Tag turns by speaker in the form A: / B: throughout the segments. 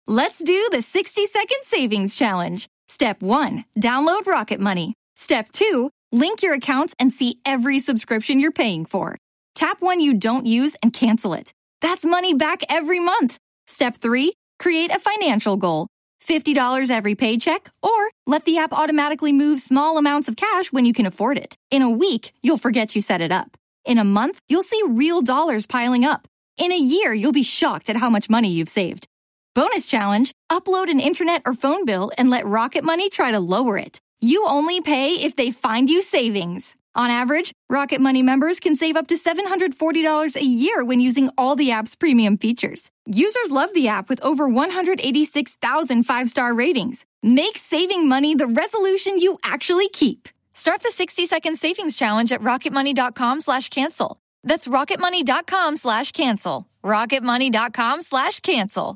A: Let's do the 60-second savings challenge. Step 1, download Rocket Money. Step 2, link your accounts and see every subscription you're paying for. Tap one you don't use and cancel it. That's money back every month. Step 3, create a financial goal. $50 every paycheck, or let the app automatically move small amounts of cash when you can afford it. In a week, you'll forget you set it up. In a month, you'll see real dollars piling up. In a year, you'll be shocked at how much money you've saved. Bonus challenge, upload an internet or phone bill and let Rocket Money try to lower it. You only pay if they find you savings. On average, Rocket Money members can save up to $740 a year when using all the app's premium features. Users love the app with over 186,000 five-star ratings. Make saving money the resolution you actually keep. Start the 60-second savings challenge at rocketmoney.com/cancel. That's rocketmoney.com/cancel. rocketmoney.com/cancel.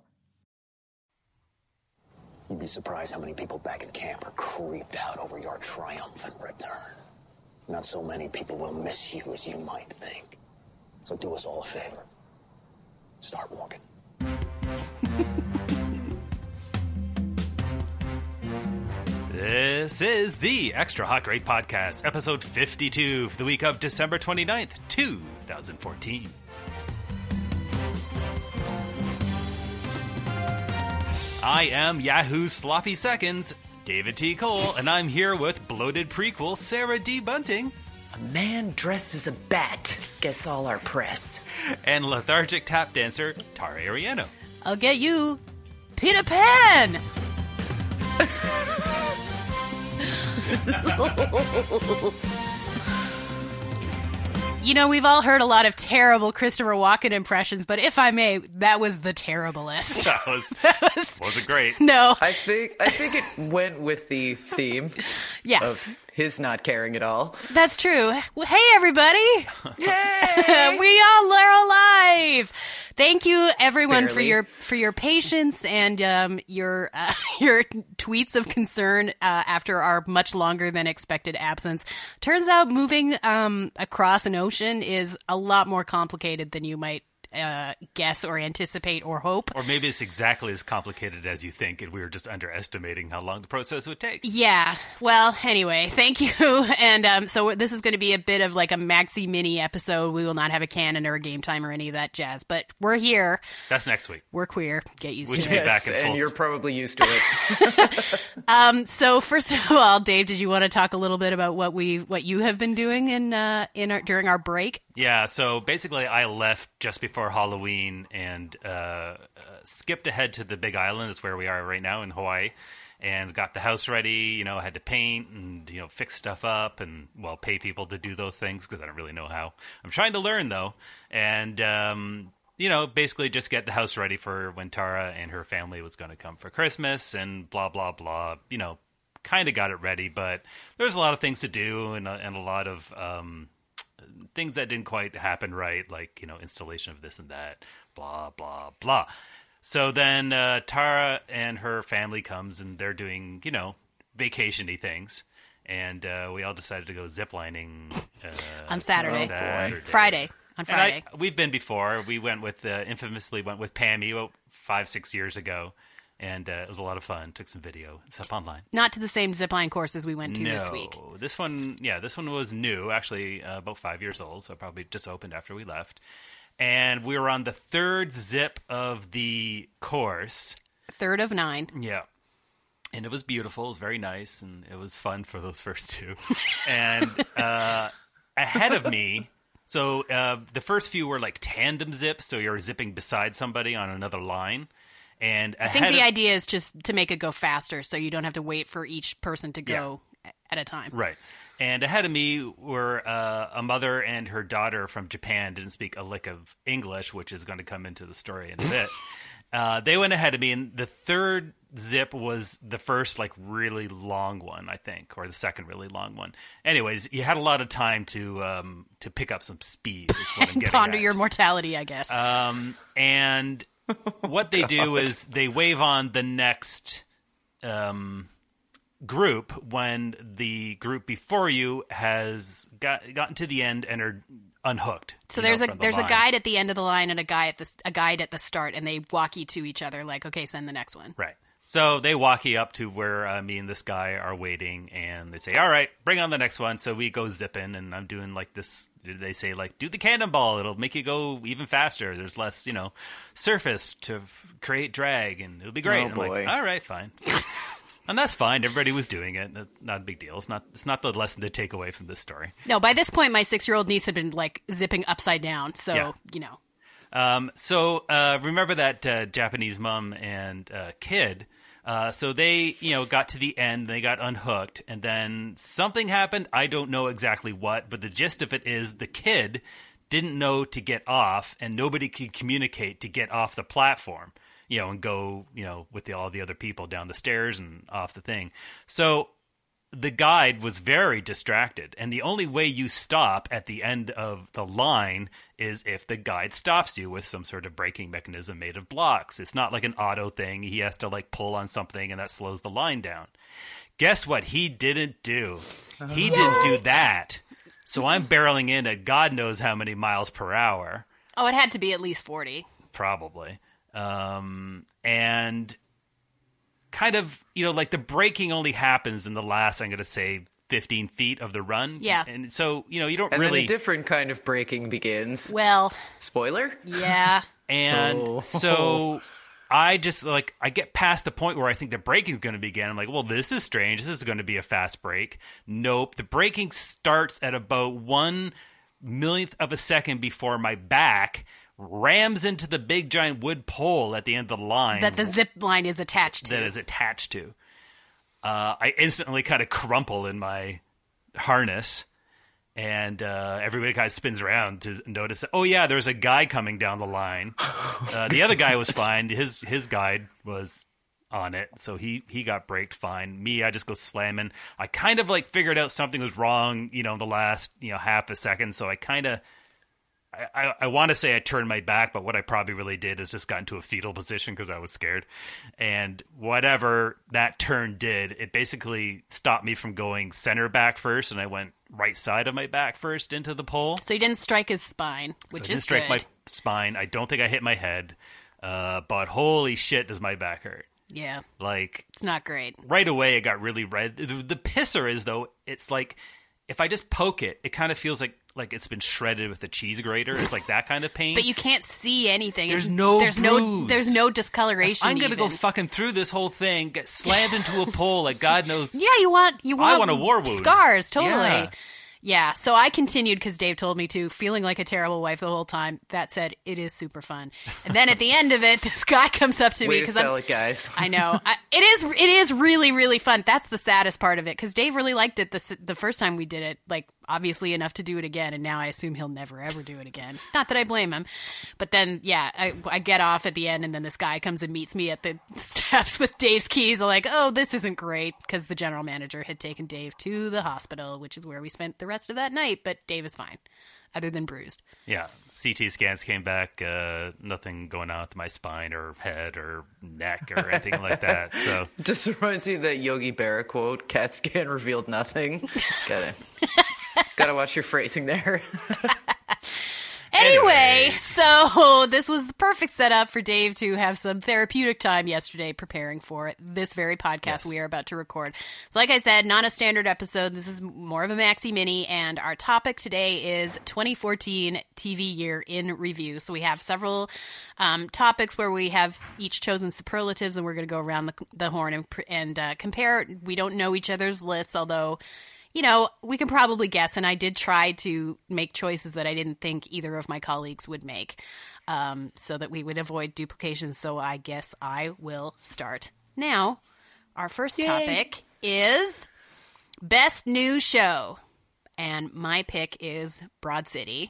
B: You'd be surprised how many people back at camp are creeped out over your triumphant return. Not so many people will miss you as you might think. So do us all a favor. Start walking.
C: This is the Extra Hot Great Podcast, episode 52 for the week of December 29th, 2014. I am Yahoo's Sloppy Seconds, David T. Cole, and I'm here with bloated prequel Sarah D. Bunting.
D: A man dressed as a bat gets all our press.
C: And lethargic tap dancer Tara Ariano.
E: I'll get you, Peter Pan! You know, we've all heard a lot of terrible Christopher Walken impressions, but if I may, that was the terriblest.
C: That wasn't great.
E: No.
D: I think it went with the theme of his not caring at all.
E: That's true. Well, hey, everybody.
D: Hey!
E: We all are alive. Thank you, everyone,
D: Barely.
E: for your patience and your tweets of concern after our much longer than expected absence. Turns out moving across an ocean is a lot more complicated than you might guess or anticipate or hope.
C: Or maybe it's exactly as complicated as you think, and we were just underestimating how long the process would take.
E: Yeah. Well, anyway, thank you. And so this is going to be a bit of like a maxi mini episode. We will not have a canon or a game time or any of that jazz, but we're here.
C: That's next week.
E: We're queer. Get used
C: Which
E: to
C: will
E: it.
C: be back in full
D: and you're probably used to it.
E: So first of all, Dave, did you want to talk a little bit about what you have been doing during our break?
C: Yeah, so basically I left just before Halloween and skipped ahead to the Big Island. Is where we are right now in Hawaii, and got the house ready. You know, had to paint and fix stuff up and pay people to do those things because I don't really know how. I'm trying to learn though, and basically just get the house ready for when Tara and her family was going to come for Christmas and blah blah blah. Kind of got it ready, but there's a lot of things to do and a lot of things that didn't quite happen right, like, installation of this and that, blah, blah, blah. So then Tara and her family comes, and they're doing, vacation-y things. And we all decided to go ziplining
E: on Saturday.
C: On
E: Friday.
C: We've been before. We went with, infamously went with Pammy 5-6 years ago. And it was a lot of fun. Took some video and stuff online.
E: Not to the same zipline courses we went to this week.
C: This one was new, actually about 5 years old, so it probably just opened after we left. And we were on the third zip of the course.
E: Third of 9.
C: Yeah. And it was beautiful. It was very nice, and it was fun for those first two. And ahead of me, so the first few were like tandem zips, so you're zipping beside somebody on another line. And
E: I think the idea is just to make it go faster so you don't have to wait for each person to go at a time.
C: Right. And ahead of me were a mother and her daughter from Japan, didn't speak a lick of English, which is going to come into the story in a bit. They went ahead of me, and the third zip was the first, really long one, I think, or the second really long one. Anyways, you had a lot of time to pick up some speed, is what I'm getting
E: ponder
C: at.
E: your mortality, I guess.
C: And what they do is they wave on the next group when the group before you has gotten to the end and are unhooked.
E: So there's a guide at the end of the line and a guide at the start, and they walkie to each other like, okay, send the next one.
C: Right. So they walkie up to where me and this guy are waiting, and they say, all right, bring on the next one. So we go zipping, and I'm doing like this. They say, like, do the cannonball. It'll make you go even faster. There's less, surface to create drag, and it'll be great.
D: Oh,
C: I'm
D: boy.
C: like, all right, fine. And that's fine. Everybody was doing it. Not a big deal. It's not the lesson to take away from this story.
E: No, by this point, my 6-year-old niece had been, like, zipping upside down. So,
C: So remember that Japanese mom and kid. So they, got to the end, they got unhooked, and then something happened. I don't know exactly what, but the gist of it is the kid didn't know to get off, and nobody could communicate to get off the platform, and go, with all the other people down the stairs and off the thing. So the guide was very distracted, and the only way you stop at the end of the line is if the guide stops you with some sort of braking mechanism made of blocks. It's not like an auto thing. He has to like pull on something, and that slows the line down. Guess what he didn't do? He didn't do that. So I'm barreling in at God knows how many miles per hour.
E: Oh, it had to be at least 40.
C: Probably. And kind of, like the braking only happens in the last, I'm going to say, 15 feet of the run.
E: Yeah.
C: And so, you don't
D: and
C: really...
D: And then a different kind of braking begins.
E: Well...
D: Spoiler?
E: Yeah.
C: And so I just, I get past the point where I think the braking's going to begin. I'm like, well, this is strange. This is going to be a fast brake. Nope. The braking starts at about 1/1,000,000th of a second before my back rams into the big giant wood pole at the end of the line.
E: That the zip line is attached to.
C: That is attached to. I instantly kind of crumple in my harness, and everybody kind of spins around to notice that, oh yeah, there's a guy coming down the line. The other guy was fine. His guide was on it, so he got braked fine. Me, I just go slamming. I kind of figured out something was wrong, in the last half a second, so I kind of... I want to say I turned my back, but what I probably really did is just got into a fetal position because I was scared. And whatever that turn did, it basically stopped me from going center back first, and I went right side of my back first into the pole.
E: So you didn't strike his spine, which is good.
C: I didn't strike my spine. I don't think I hit my head. But holy shit, does my back hurt.
E: Yeah.
C: It's
E: not great.
C: Right away, it got really red. The pisser is, though, it's like, if I just poke it, it kind of feels like it's been shredded with a cheese grater. It's like that kind of pain.
E: But you can't see anything.
C: There's no bruise.
E: There's no discoloration.
C: I'm gonna go fucking through this whole thing, get slammed into a pole like God knows.
E: Yeah, you want
C: I want a war wound.
E: Scars, totally. Yeah, so I continued because Dave told me to, feeling like a terrible wife the whole time. That said, it is super fun. And then at the end of it, this guy comes up to me because
D: sell it, guys.
E: I know it is really, really fun. That's the saddest part of it because Dave really liked it the first time we did it. Obviously enough to do it again, and now I assume he'll never ever do it again. Not that I blame him, but then I get off at the end, and then this guy comes and meets me at the steps with Dave's keys. I'm like, oh, this isn't great, because the general manager had taken Dave to the hospital, which is where we spent the rest of that night. But Dave is fine, other than bruised. Yeah,
C: CT scans came back, nothing going on with my spine or head or neck or anything like that. So
D: just reminds me of that Yogi Berra quote: "CAT scan revealed nothing." Gotta watch your phrasing there.
E: Anyway, so this was the perfect setup for Dave to have some therapeutic time yesterday preparing for this very podcast we are about to record. So like I said, not a standard episode. This is more of a maxi mini, and our topic today is 2014 TV year in review. So we have several topics where we have each chosen superlatives, and we're going to go around the horn and compare. We don't know each other's lists, although... we can probably guess, and I did try to make choices that I didn't think either of my colleagues would make, so that we would avoid duplications, so I guess I will start. Now, our first topic is Best New Show, and my pick is Broad City.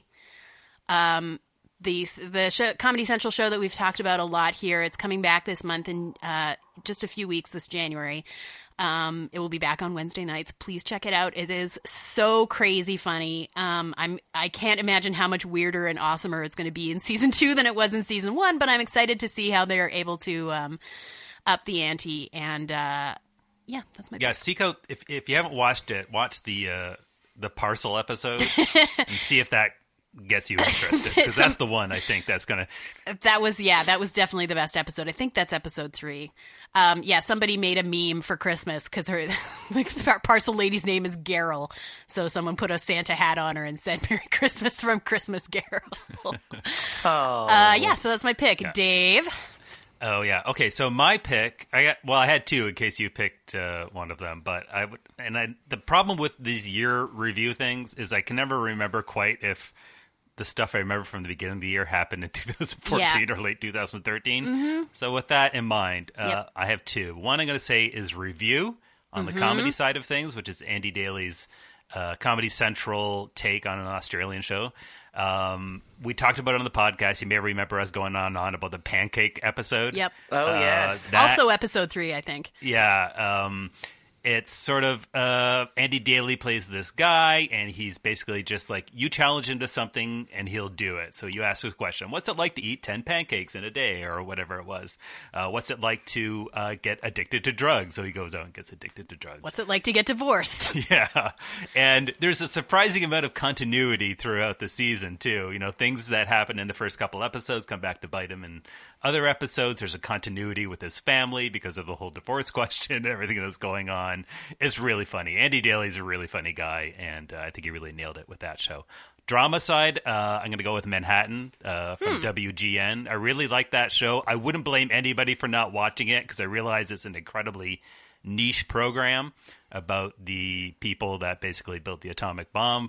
E: The show, Comedy Central show that we've talked about a lot here, it's coming back this month in just a few weeks, this January. It will be back on Wednesday nights. Please check it out. It is so crazy funny. I can't imagine how much weirder and awesomer it's going to be in season 2 than it was in season 1, but I'm excited to see how they're able to up the ante. And that's my pick.
C: Seek out, if you haven't watched it, watch the Parcel episode and see if that gets you interested, because that's the one I think that's gonna.
E: That was definitely the best episode. I think that's episode 3. Somebody made a meme for Christmas because her parcel lady's name is Garrel, so someone put a Santa hat on her and said "Merry Christmas" from Christmas Garrel. So that's my pick, Dave.
C: Oh yeah. Okay. So my pick, I had 2 in case you picked one of them, but the problem with these year review things is I can never remember quite if the stuff I remember from the beginning of the year happened in 2014 or late 2013. Mm-hmm. So with that in mind, I have 2. One I'm going to say is review on the comedy side of things, which is Andy Daly's Comedy Central take on an Australian show. We talked about it on the podcast. You may remember us going on about the pancake episode.
E: Yep.
D: Oh, yes.
E: Also episode 3, I think.
C: Yeah. It's sort of Andy Daly plays this guy, and he's basically just like, you challenge him to something, and he'll do it. So you ask this question, what's it like to eat 10 pancakes in a day, or whatever it was? What's it like to get addicted to drugs? So he goes out and gets addicted to drugs.
E: What's it like to get divorced?
C: Yeah. And there's a surprising amount of continuity throughout the season, too. You know, things that happen in the first couple episodes come back to bite him in other episodes. There's a continuity with his family because of the whole divorce question and everything that's going on. It's really funny. Andy Daly's a really funny guy, and I think he really nailed it with that show. Drama side, I'm going to go with Manhattan from WGN. I really like that show. I wouldn't blame anybody for not watching it because I realize it's an incredibly niche program about the people that basically built the atomic bomb.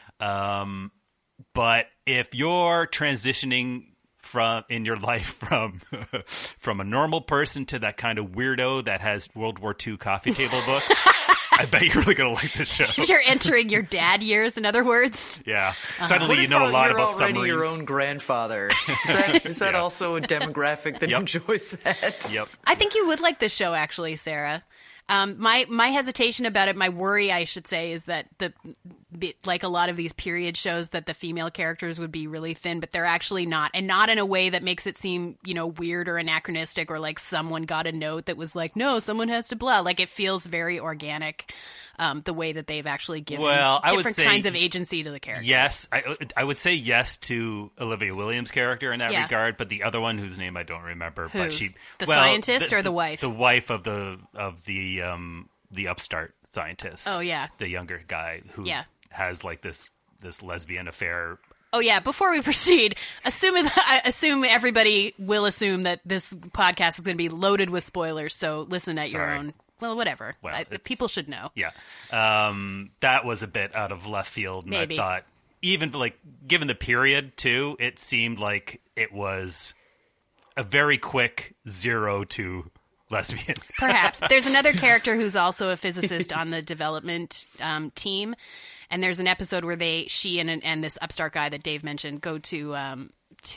C: But if you're transitioning in your life from a normal person to that kind of weirdo that has World War II coffee table books, I bet you're really going to like this show.
E: You're entering your dad years, in other words.
C: Yeah. Suddenly you know a lot about submarines.
D: You're already your own grandfather. Is that also a demographic that enjoys that?
C: Yep.
E: I think you would like this show, actually, Sarah. My hesitation about it, my worry, I should say, is that like a lot of these period shows, that the female characters would be really thin, but they're actually not, and not in a way that makes it seem, weird or anachronistic, or like someone got a note that was like, no, someone has to blah. Like, it feels very organic, the way that they've actually given different kinds of agency to the characters.
C: Yes, I would say yes to Olivia Williams' character in that regard, but the other one, whose name I don't remember, but
E: scientist or the wife?
C: The wife of the upstart scientist.
E: Oh yeah,
C: the younger guy who has like this lesbian affair.
E: Oh yeah. Before we proceed, I assume everybody will assume that this podcast is going to be loaded with spoilers. So listen at your own. Well, whatever. Well, people should know.
C: Yeah, that was a bit out of left field, and
E: Maybe.
C: I thought, even like given the period too, it seemed like it was a very quick 0 to lesbian.
E: Perhaps. There's another character who's also a physicist on the development team, and there's an episode where she and this upstart guy that Dave mentioned go to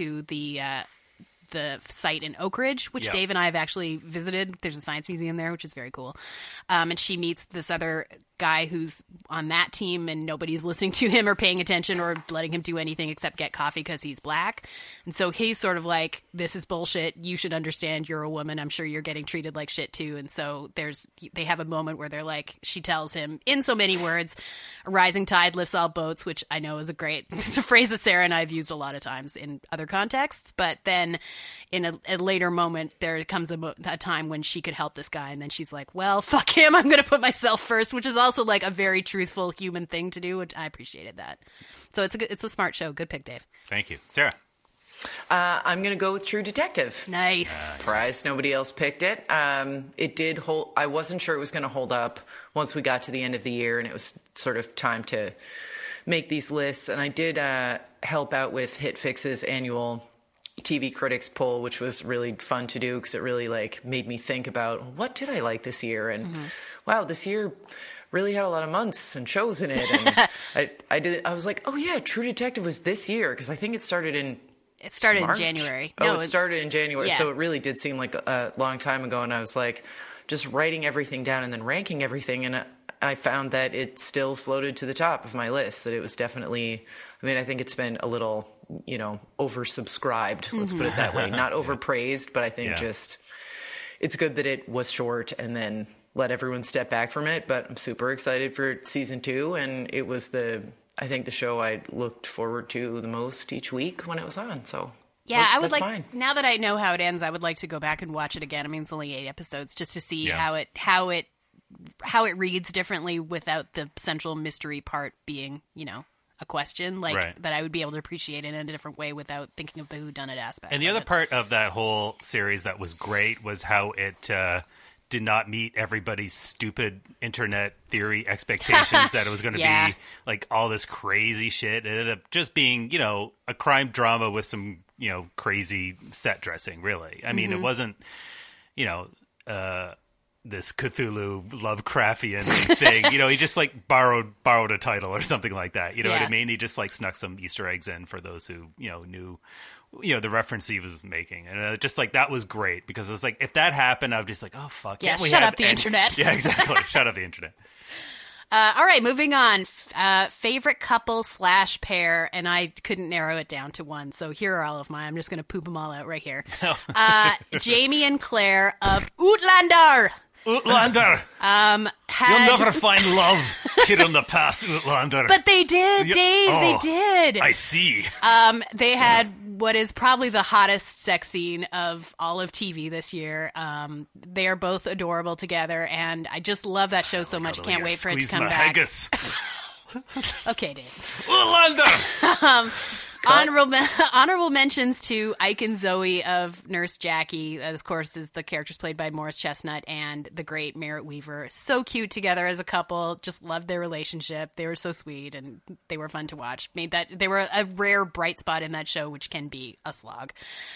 E: the site in Oak Ridge, which Dave and I have actually visited. There's a science museum there, which is very cool. And she meets this other guy who's on that team, and nobody's listening to him or paying attention or letting him do anything except get coffee because he's black. And so he's sort of like, this is bullshit. You should understand, you're a woman. I'm sure you're getting treated like shit too. And so they have a moment where they're like, she tells him in so many words, a rising tide lifts all boats, which I know is it's a phrase that Sarah and I have used a lot of times in other contexts. But then in a later moment, there comes a time when she could help this guy. And then she's like, well, fuck him. I'm going to put myself first, which is also like a very truthful human thing to do, which I appreciated that. So it's a smart show. Good pick, Dave.
C: Thank you. Sarah?
D: I'm going to go with True Detective.
E: Nice.
D: Surprised nobody else picked it. It did hold. I wasn't sure it was going to hold up once we got to the end of the year, and it was sort of time to make these lists. And I did help out with HitFix's annual TV critics poll, which was really fun to do because it really made me think about what did I like this year, and wow, this year really had a lot of months and shows in it. And I was like, oh yeah, True Detective was this year, because I think it started in March.
E: In January.
D: It started in January.
E: Yeah.
D: So it really did seem like a long time ago. And I was like just writing everything down and then ranking everything. And I found that it still floated to the top of my list, that it was definitely, I think it's been a little, oversubscribed. Let's put it that way. Not overpraised, but I think just it's good that it was short and then let everyone step back from it. But I'm super excited for season 2. And it was I think, the show I looked forward to the most each week when it was on. So
E: yeah, I would
D: that's
E: like,
D: fine.
E: now that I know how it ends, I would like to go back and watch it again. I mean, it's only 8 episodes, just to see how it reads differently without the central mystery part being, a question, that I would be able to appreciate it in a different way without thinking of the whodunit aspect.
C: And the other part of that whole series that was great was how it did not meet everybody's stupid internet theory expectations that it was going to be like all this crazy shit. It ended up just being, a crime drama with some, crazy set dressing, really. I mean, it wasn't, this Cthulhu Lovecraftian thing. He just like borrowed a title or something like that. You know what I mean? He just like snuck some Easter eggs in for those who, knew the reference he was making. And just like that was great because it was like, if that happened, I was just like, oh fuck.
E: Yeah,
C: can't we
E: shut
C: have
E: up the internet.
C: Yeah, exactly. Shut up the internet.
E: All right, moving on. Favorite couple / pair, and I couldn't narrow it down to one, so here are all of mine. I'm just going to poop them all out right here. Jamie and Claire of Outlander.
C: Outlander. You'll never find love here in the past, Outlander.
E: But they did, Dave. They did.
C: I see.
E: They had what is probably the hottest sex scene of all of TV this year. They are both adorable together, and I just love that show so much. Can't wait for it to come back.
C: Haggis.
E: Okay, Dave.
C: Outlander.
E: Honorable mentions to Ike and Zoe of Nurse Jackie. That, of course, is the characters played by Morris Chestnut and the great Merritt Weaver. So cute together as a couple. Just loved their relationship. They were so sweet and they were fun to watch. They were a rare bright spot in that show, which can be a slog.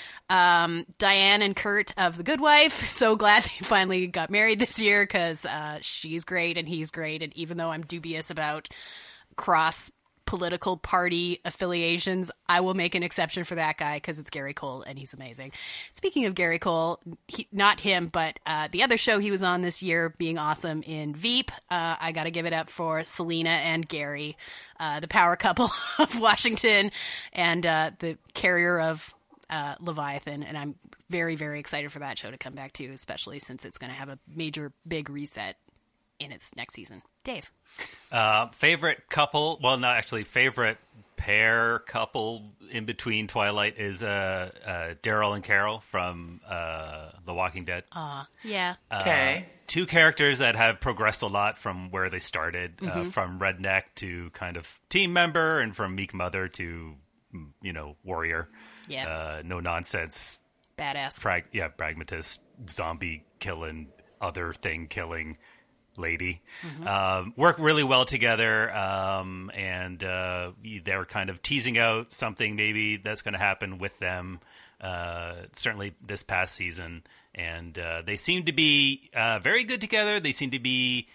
E: Diane and Kurt of The Good Wife. So glad they finally got married this year because she's great and he's great. And even though I'm dubious about cross political party affiliations, I will make an exception for that guy because it's Gary Cole and he's amazing. Speaking of Gary Cole, not him, but the other show he was on this year being awesome in Veep. I got to give it up for Selena and Gary, the power couple of Washington and the carrier of Leviathan. And I'm very, very excited for that show to come back too, especially since it's going to have a major, big reset in its next season. Dave.
C: Favorite couple, well, not actually favorite pair couple in between Twilight is Daryl and Carol from The Walking Dead.
E: Yeah.
D: Okay.
C: Two characters that have progressed a lot from where they started, from redneck to kind of team member, and from meek mother to, warrior.
E: Yeah.
C: No nonsense.
E: Badass.
C: Pragmatist, zombie killing, other thing killing lady. Work really well together, and they were kind of teasing out something maybe that's going to happen with them, certainly this past season. And they seem to be very good together. They seem to be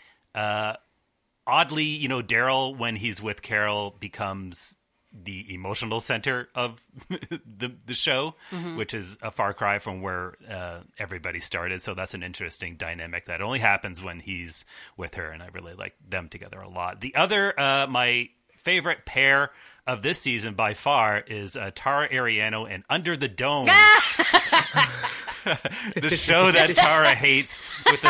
C: oddly, Daryl, when he's with Carol, becomes the emotional center of the show, which is a far cry from where everybody started. So that's an interesting dynamic that only happens when he's with her, and I really like them together a lot. The other, my favorite pair of this season by far is Tara Ariano and Under the Dome. The show that Tara hates with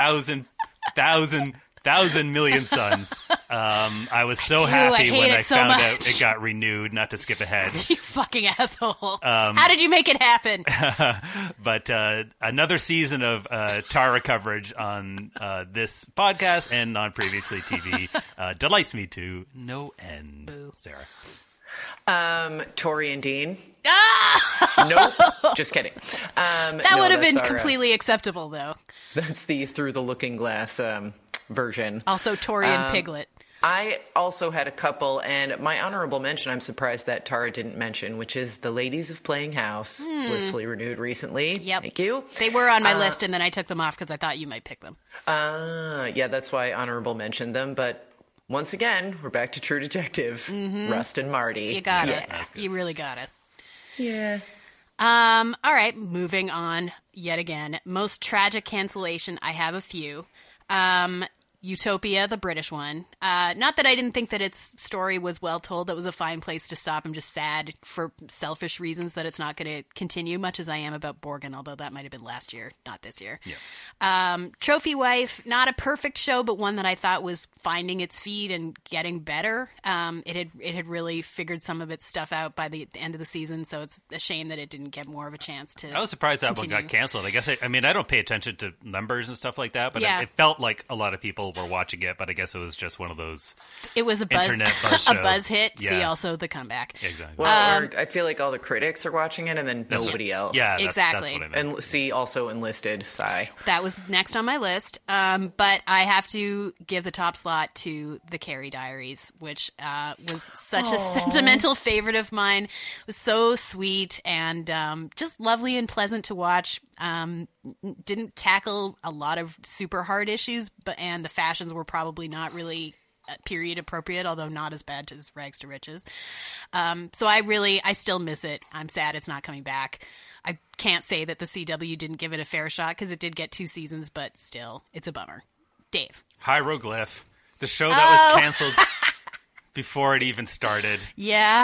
C: 1,000 million suns. I was so happy when I found out it got renewed, not to skip ahead.
E: You fucking asshole. How did you make it happen?
C: But another season of Tara coverage on this podcast and on Previously TV delights me to no end.
E: Boo.
C: Sarah.
D: Tori and Dean. Nope. Just kidding.
E: That would have been completely acceptable, though.
D: That's the Through the Looking Glass version.
E: Also, Tori and Piglet.
D: I also had a couple, and my honorable mention, I'm surprised that Tara didn't mention, which is The Ladies of Playing House, blissfully renewed recently.
E: Yep.
D: Thank you.
E: They were on my list, and then I took them off because I thought you might pick them.
D: Yeah, that's why I honorable mentioned them, but once again, we're back to True Detective, Rust and Marty.
E: You got it. You really got it.
D: Yeah.
E: All right, moving on yet again. Most tragic cancellation, I have a few. Utopia, the British one. Not that I didn't think that its story was well told. That was a fine place to stop. I'm just sad for selfish reasons that it's not going to continue, much as I am about Borgen, although that might have been last year, not this year.
C: Yeah.
E: Trophy Wife, not a perfect show, but one that I thought was finding its feet and getting better. It had really figured some of its stuff out by the end of the season, so it's a shame that it didn't get more of a chance to
C: I was surprised that
E: continue.
C: one got canceled. I guess I don't pay attention to numbers and stuff like that, but
E: Yeah.
C: it felt like a lot of people were watching it, but I guess it was just one of those
E: It was a buzz,
C: internet buzz
E: a
C: show.
E: buzz hit. See
C: Yeah.
E: also the comeback.
C: Exactly.
D: Well, or I feel like all the critics are watching it and then nobody else.
C: Yeah,
E: Exactly.
C: That's what I meant.
D: And see also Enlisted, sigh.
E: That was next on my list. But I have to give the top slot to The Carrie Diaries, which was such a sentimental favorite of mine. It was so sweet and just lovely and pleasant to watch. Didn't tackle a lot of super hard issues, and the fashions were probably not really period appropriate, although not as bad as Rags to Riches. So I still miss it. I'm sad it's not coming back. I can't say that the CW didn't give it a fair shot because it did get 2 seasons, but still, it's a bummer. Dave.
C: Hieroglyph, the show that was canceled before it even started.
E: Yeah.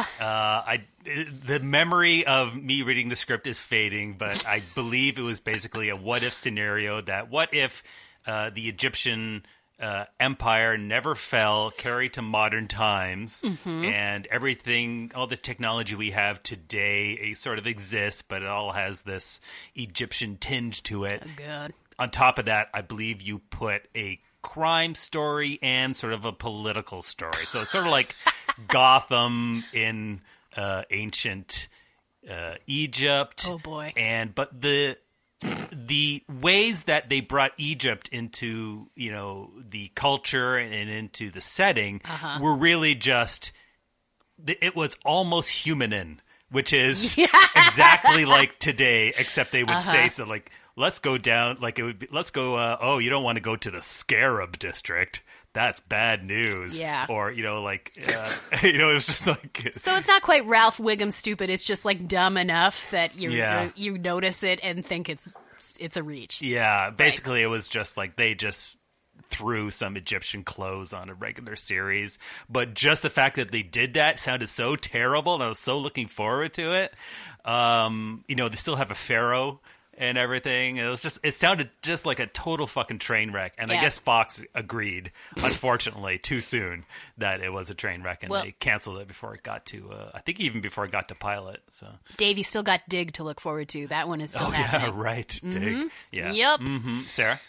C: The memory of me reading the script is fading, but I believe it was basically a what-if scenario that what if the Egyptian empire never fell, carried to modern times, and everything, all the technology we have today sort of exists, but it all has this Egyptian tinge to it.
E: Oh, God.
C: On top of that, I believe you put a crime story and sort of a political story. So it's sort of like Gotham in ancient Egypt.
E: Oh, boy.
C: But the ways that they brought Egypt into, the culture and into the setting were really just, it was almost humanin, which is exactly like today, except they would say something like, let's go down, like it would be, let's go, you don't want to go to the Scarab district. That's bad news.
E: Yeah.
C: Or, it was just like...
E: So it's not quite Ralph Wiggum stupid. It's just like dumb enough that you notice it and think it's a reach.
C: Yeah. Basically, It was just like they just threw some Egyptian clothes on a regular series. But just the fact that they did that sounded so terrible, and I was so looking forward to it. They still have a pharaoh and everything. It sounded just like a total fucking train wreck. And I guess Fox agreed, unfortunately, too soon that it was a train wreck, and they canceled it before it got to, I think even before it got to pilot. So
E: Dave, you still got Dig to look forward to. That one is still happening.
C: Yeah, right. Dig. Yeah.
E: Yep.
C: Sarah?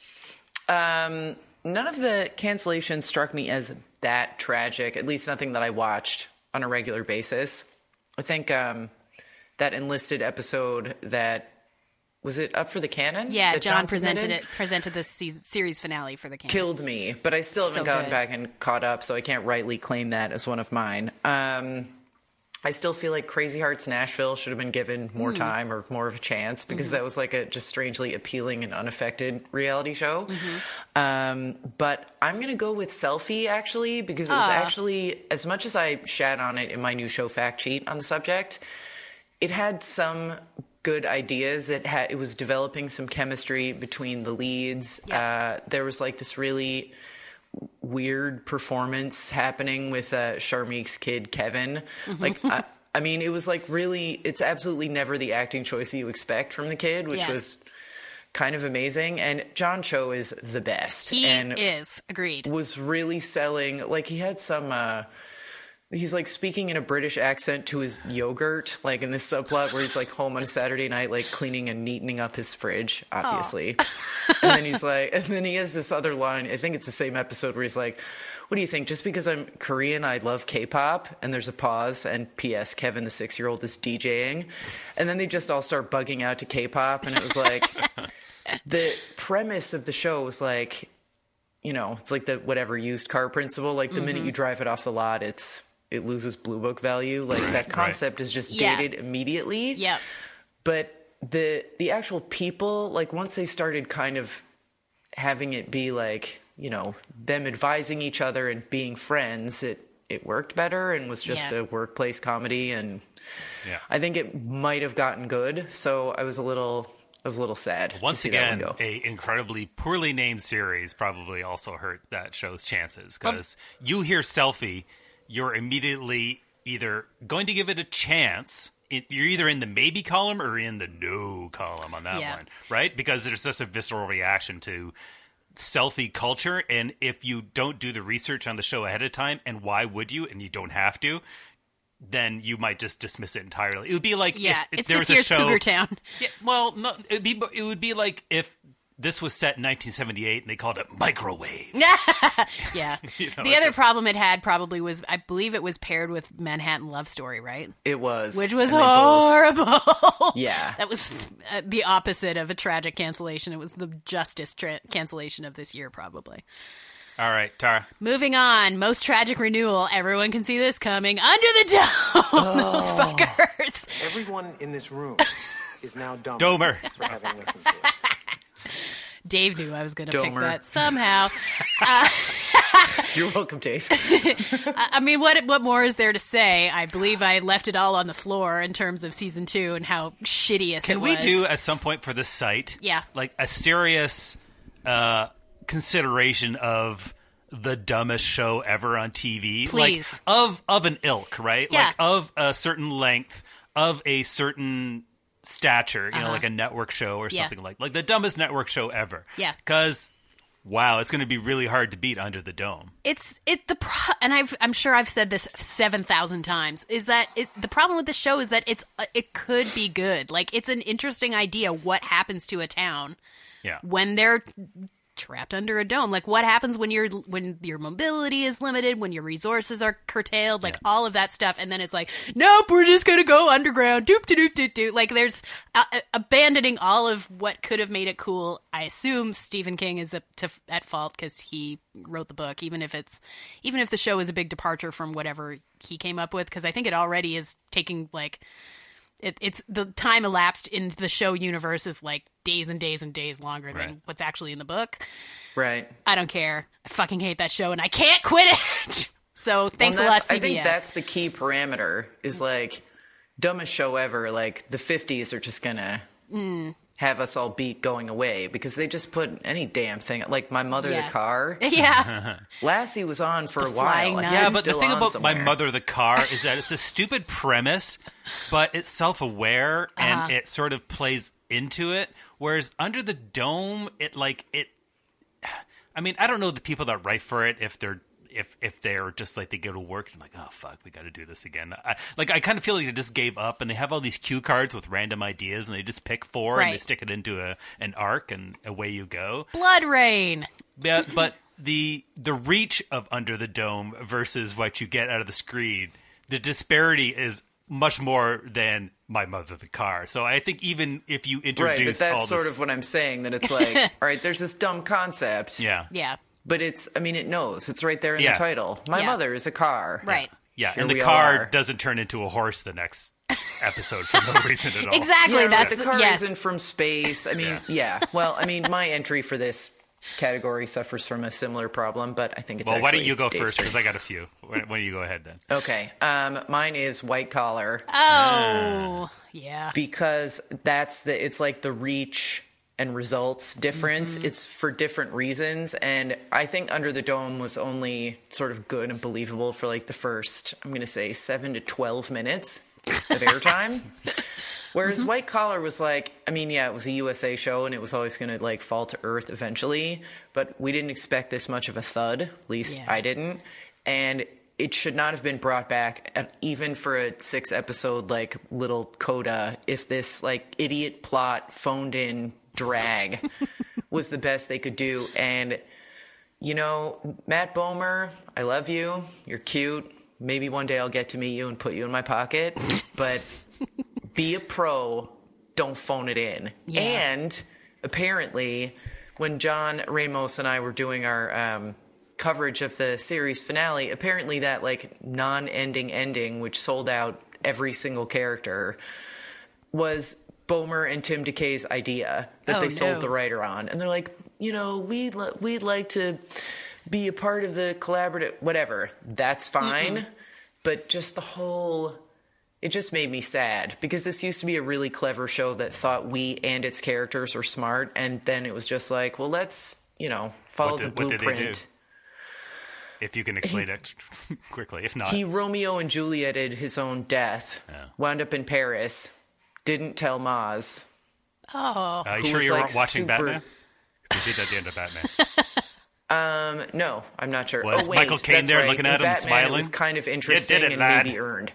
D: None of the cancellations struck me as that tragic, at least nothing that I watched on a regular basis. I think that Enlisted episode that, was it up for the canon?
E: Yeah,
D: that
E: John
D: submitted?
E: presented the series finale for the canon.
D: Killed me, but I still haven't
E: So
D: gone
E: good.
D: back and caught up, so I can't rightly claim that as one of mine. I still feel like Crazy Hearts Nashville should have been given more time or more of a chance, because that was like a just strangely appealing and unaffected reality show. But I'm going to go with Selfie, actually, because it was actually, as much as I shat on it in my new show Fact Sheet on the subject, it had some good ideas. It was developing some chemistry between the leads.
E: Yeah.
D: There was like this really weird performance happening with Sharmik's kid Kevin. Like I mean, it was like really, it's absolutely never the acting choice you expect from the kid, which was kind of amazing. And John Cho is the best.
E: He
D: and
E: is, agreed.
D: was really selling, like he had some he's like speaking in a British accent to his yogurt, like in this subplot where he's like home on a Saturday night, like cleaning and neatening up his fridge, obviously. And then he's like, and then he has this other line, I think it's the same episode, where he's like, what do you think? Just because I'm Korean, I love K-pop? And there's a pause, and P.S. Kevin, the 6-year-old, is DJing. And then they just all start bugging out to K-pop, and it was like, the premise of the show was like, it's like the whatever used car principle. Like the minute you drive it off the lot, it loses Blue Book value. Like that concept is just dated immediately.
E: Yep.
D: But the actual people, like once they started kind of having it be like, them advising each other and being friends, it worked better and was just a workplace comedy. And I think it might have gotten good. So I was a little, I was a little sad.
C: Once
D: to see that
C: again,
D: one go.
C: a incredibly poorly named series probably also hurt that show's chances, because you hear Selfie, you're immediately either going to give it a chance. You're either in the maybe column or in the no column on that one, right? Because there's just a visceral reaction to Selfie culture, and if you don't do the research on the show ahead of time, and why would you, and you don't have to, then you might just dismiss it entirely. It would be like if there was a show.
E: Cougar Town.
C: Yeah, well, no, it would be like if this was set in 1978 and they called it Microwave.
E: Yeah. The other problem it had probably was, I believe it was paired with Manhattan Love Story, right?
D: It was.
E: Which was horrible.
D: Yeah.
E: That was the opposite of a tragic cancellation. It was the justice cancellation of this year, probably.
C: All right, Tara.
E: Moving on. Most tragic renewal. Everyone can see this coming. Under the Dome. Those fuckers.
F: Everyone in this room is now dumb
C: Domer.
F: for having listened to it.
E: Dave knew I was going to pick
D: Domer.
E: that somehow.
D: You're welcome, Dave.
E: I mean, what more is there to say? I believe I left it all on the floor in terms of season 2 and how shittiest
C: Can
E: it was.
C: we do at some point for this site?
E: Yeah.
C: Like a serious consideration of the dumbest show ever on TV.
E: Please.
C: Like of an ilk, right?
E: Yeah.
C: Like of a certain length, of a certain stature, you know, like a network show or something like the dumbest network show ever.
E: Yeah.
C: Because wow, it's going to be really hard to beat Under the Dome.
E: And I'm sure I've said this 7,000 times. Is that the problem with the show is that it could be good. Like, it's an interesting idea. What happens to a town when they're trapped under a dome? Like, what happens when your mobility is limited, when your resources are curtailed, like all of that stuff, and then it's like, nope, we're just gonna go underground. Doop doop doop doop. Like, there's abandoning all of what could have made it cool. I assume Stephen King is at fault because he wrote the book, even if the show is a big departure from whatever he came up with, because I think it already is taking like. It's the time elapsed in the show universe is like days and days and days longer than what's actually in the book.
D: Right.
E: I don't care. I fucking hate that show and I can't quit it. So thanks a lot, CBS.
D: I think that's the key parameter is like dumbest show ever. Like the 50s are just gonna have us all beat going away because they just put any damn thing. Like My Mother the Car.
E: Yeah.
D: Lassie was on for a
E: Flying
D: while.
E: Nuns.
C: Yeah, but the
D: still
C: thing
D: on
C: about
D: somewhere.
C: My Mother the Car is that it's a stupid premise, but it's self-aware and it sort of plays into it. Whereas Under the Dome, I mean, I don't know the people that write for it if they're just like they go to work and like, oh fuck, we got to do this again. I kind of feel like they just gave up and they have all these cue cards with random ideas and they just pick 4 and they stick it into an arc and away you go.
E: Blood Rain.
C: Yeah, but the reach of Under the Dome versus what you get out of the screen, the disparity is much more than My Mother the Car. So I think even if you introduce
D: right, but
C: all
D: that's
C: this,
D: sort of what I'm saying. That it's like, all right, there's this dumb concept.
C: yeah.
D: But it knows. It's right there in the title. My mother is a car.
E: Right.
C: Yeah,
D: Here
C: and the
D: we all
C: car
D: are.
C: doesn't turn into a horse the next episode for no reason at all.
E: Exactly.
D: Yeah,
E: That's
D: the car
E: yes.
D: isn't from space. I mean, Well, I mean, my entry for this category suffers from a similar problem, but I think it's
C: Well, why don't
D: actually
C: you go
D: Dave's
C: first?
D: turn.
C: Because I got a few. Why don't you go ahead then?
D: Okay. Mine is White Collar
E: Oh, yeah.
D: because it's like the reach and results difference.
E: Mm-hmm.
D: It's for different reasons. And I think Under the Dome was only sort of good and believable for like the first, I'm going to say 7 to 12 minutes of airtime. Whereas White Collar was like, I mean, yeah, it was a USA show and it was always going to like fall to earth eventually, but we didn't expect this much of a thud. At least I didn't. And it should not have been brought back even for a 6-episode like little coda if this like idiot plot phoned in drag was the best they could do. And, you know, Matt Bomer, I love you. You're cute. Maybe one day I'll get to meet you and put you in my pocket. But be a pro. Don't phone it in.
E: Yeah.
D: And apparently, when John Ramos and I were doing our coverage of the series finale, apparently that like non-ending ending, which sold out every single character, was Bomer and Tim DeKay's idea that they sold the writer on. And they're like, you know, we'd like to be a part of the collaborative, whatever. That's fine. But just the whole, it just made me sad because this used to be a really clever show that thought we and its characters were smart. And then it was just like, well, let's, follow the blueprint.
C: What did they do? If you can explain it quickly. If not.
D: He Romeo and Julieted his own death, wound up in Paris, didn't tell Maz.
E: Oh.
C: Are you
D: who
C: sure
D: was,
C: you weren't
D: like,
C: watching
D: super-
C: Batman? Because they did at the end of Batman.
D: No, I'm not sure.
C: Was
D: wait,
C: Michael Caine
D: that's
C: there
D: right.
C: looking
D: In
C: at him,
D: Batman,
C: smiling?
D: It was kind of interesting
C: it,
D: and
C: lad.
D: maybe earned.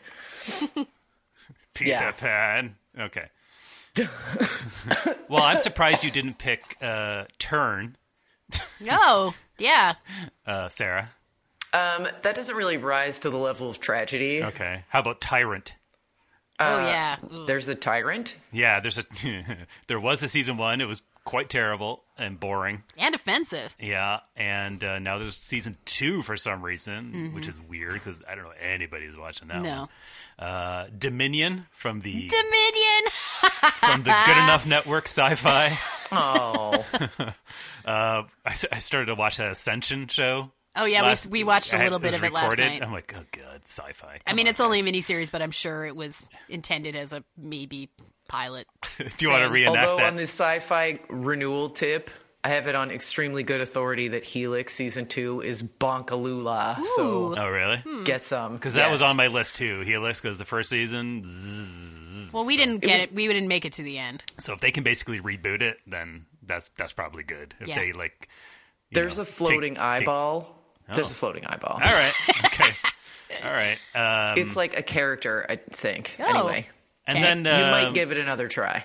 C: Peter Pan. Okay. Well, I'm surprised you didn't pick Turn,
E: Oh, yeah.
C: Sarah.
D: That doesn't really rise to the level of tragedy.
C: Okay. How about Tyrant?
E: Oh, yeah. Ooh.
D: There's a tyrant.
C: Yeah, there was a season 1. It was quite terrible and boring.
E: And offensive.
C: Yeah, and now there's season 2 for some reason, which is weird because I don't know anybody who's watching that
E: No.
C: one. Dominion from the
E: Dominion!
C: from the Good Enough Network Sci-Fi.
D: Oh,
C: I started to watch that Ascension show.
E: Oh, yeah, we watched a little bit of it last
C: recorded.
E: night.
C: I'm like, oh, God, sci-fi.
E: I mean, it's only a miniseries, but I'm sure it was intended as a maybe pilot.
C: Do you want to reenact
D: although
C: that?
D: on the sci-fi renewal tip, I have it on extremely good authority that Helix season 2 is bonkalula. So
C: Oh, really?
D: get some
C: Because that was on my list, too. Helix goes the first season. Zzz.
E: Well, we didn't get it. We didn't make it to the end.
C: So if they can basically reboot it, then that's probably good. If
E: Yeah.
C: they, like...
D: There's a floating eyeball. There's a floating eyeball.
C: All right. Okay. All right.
D: It's like a character, I think.
E: Oh.
D: Anyway,
C: And
E: Okay.
C: then
D: you might give it another try.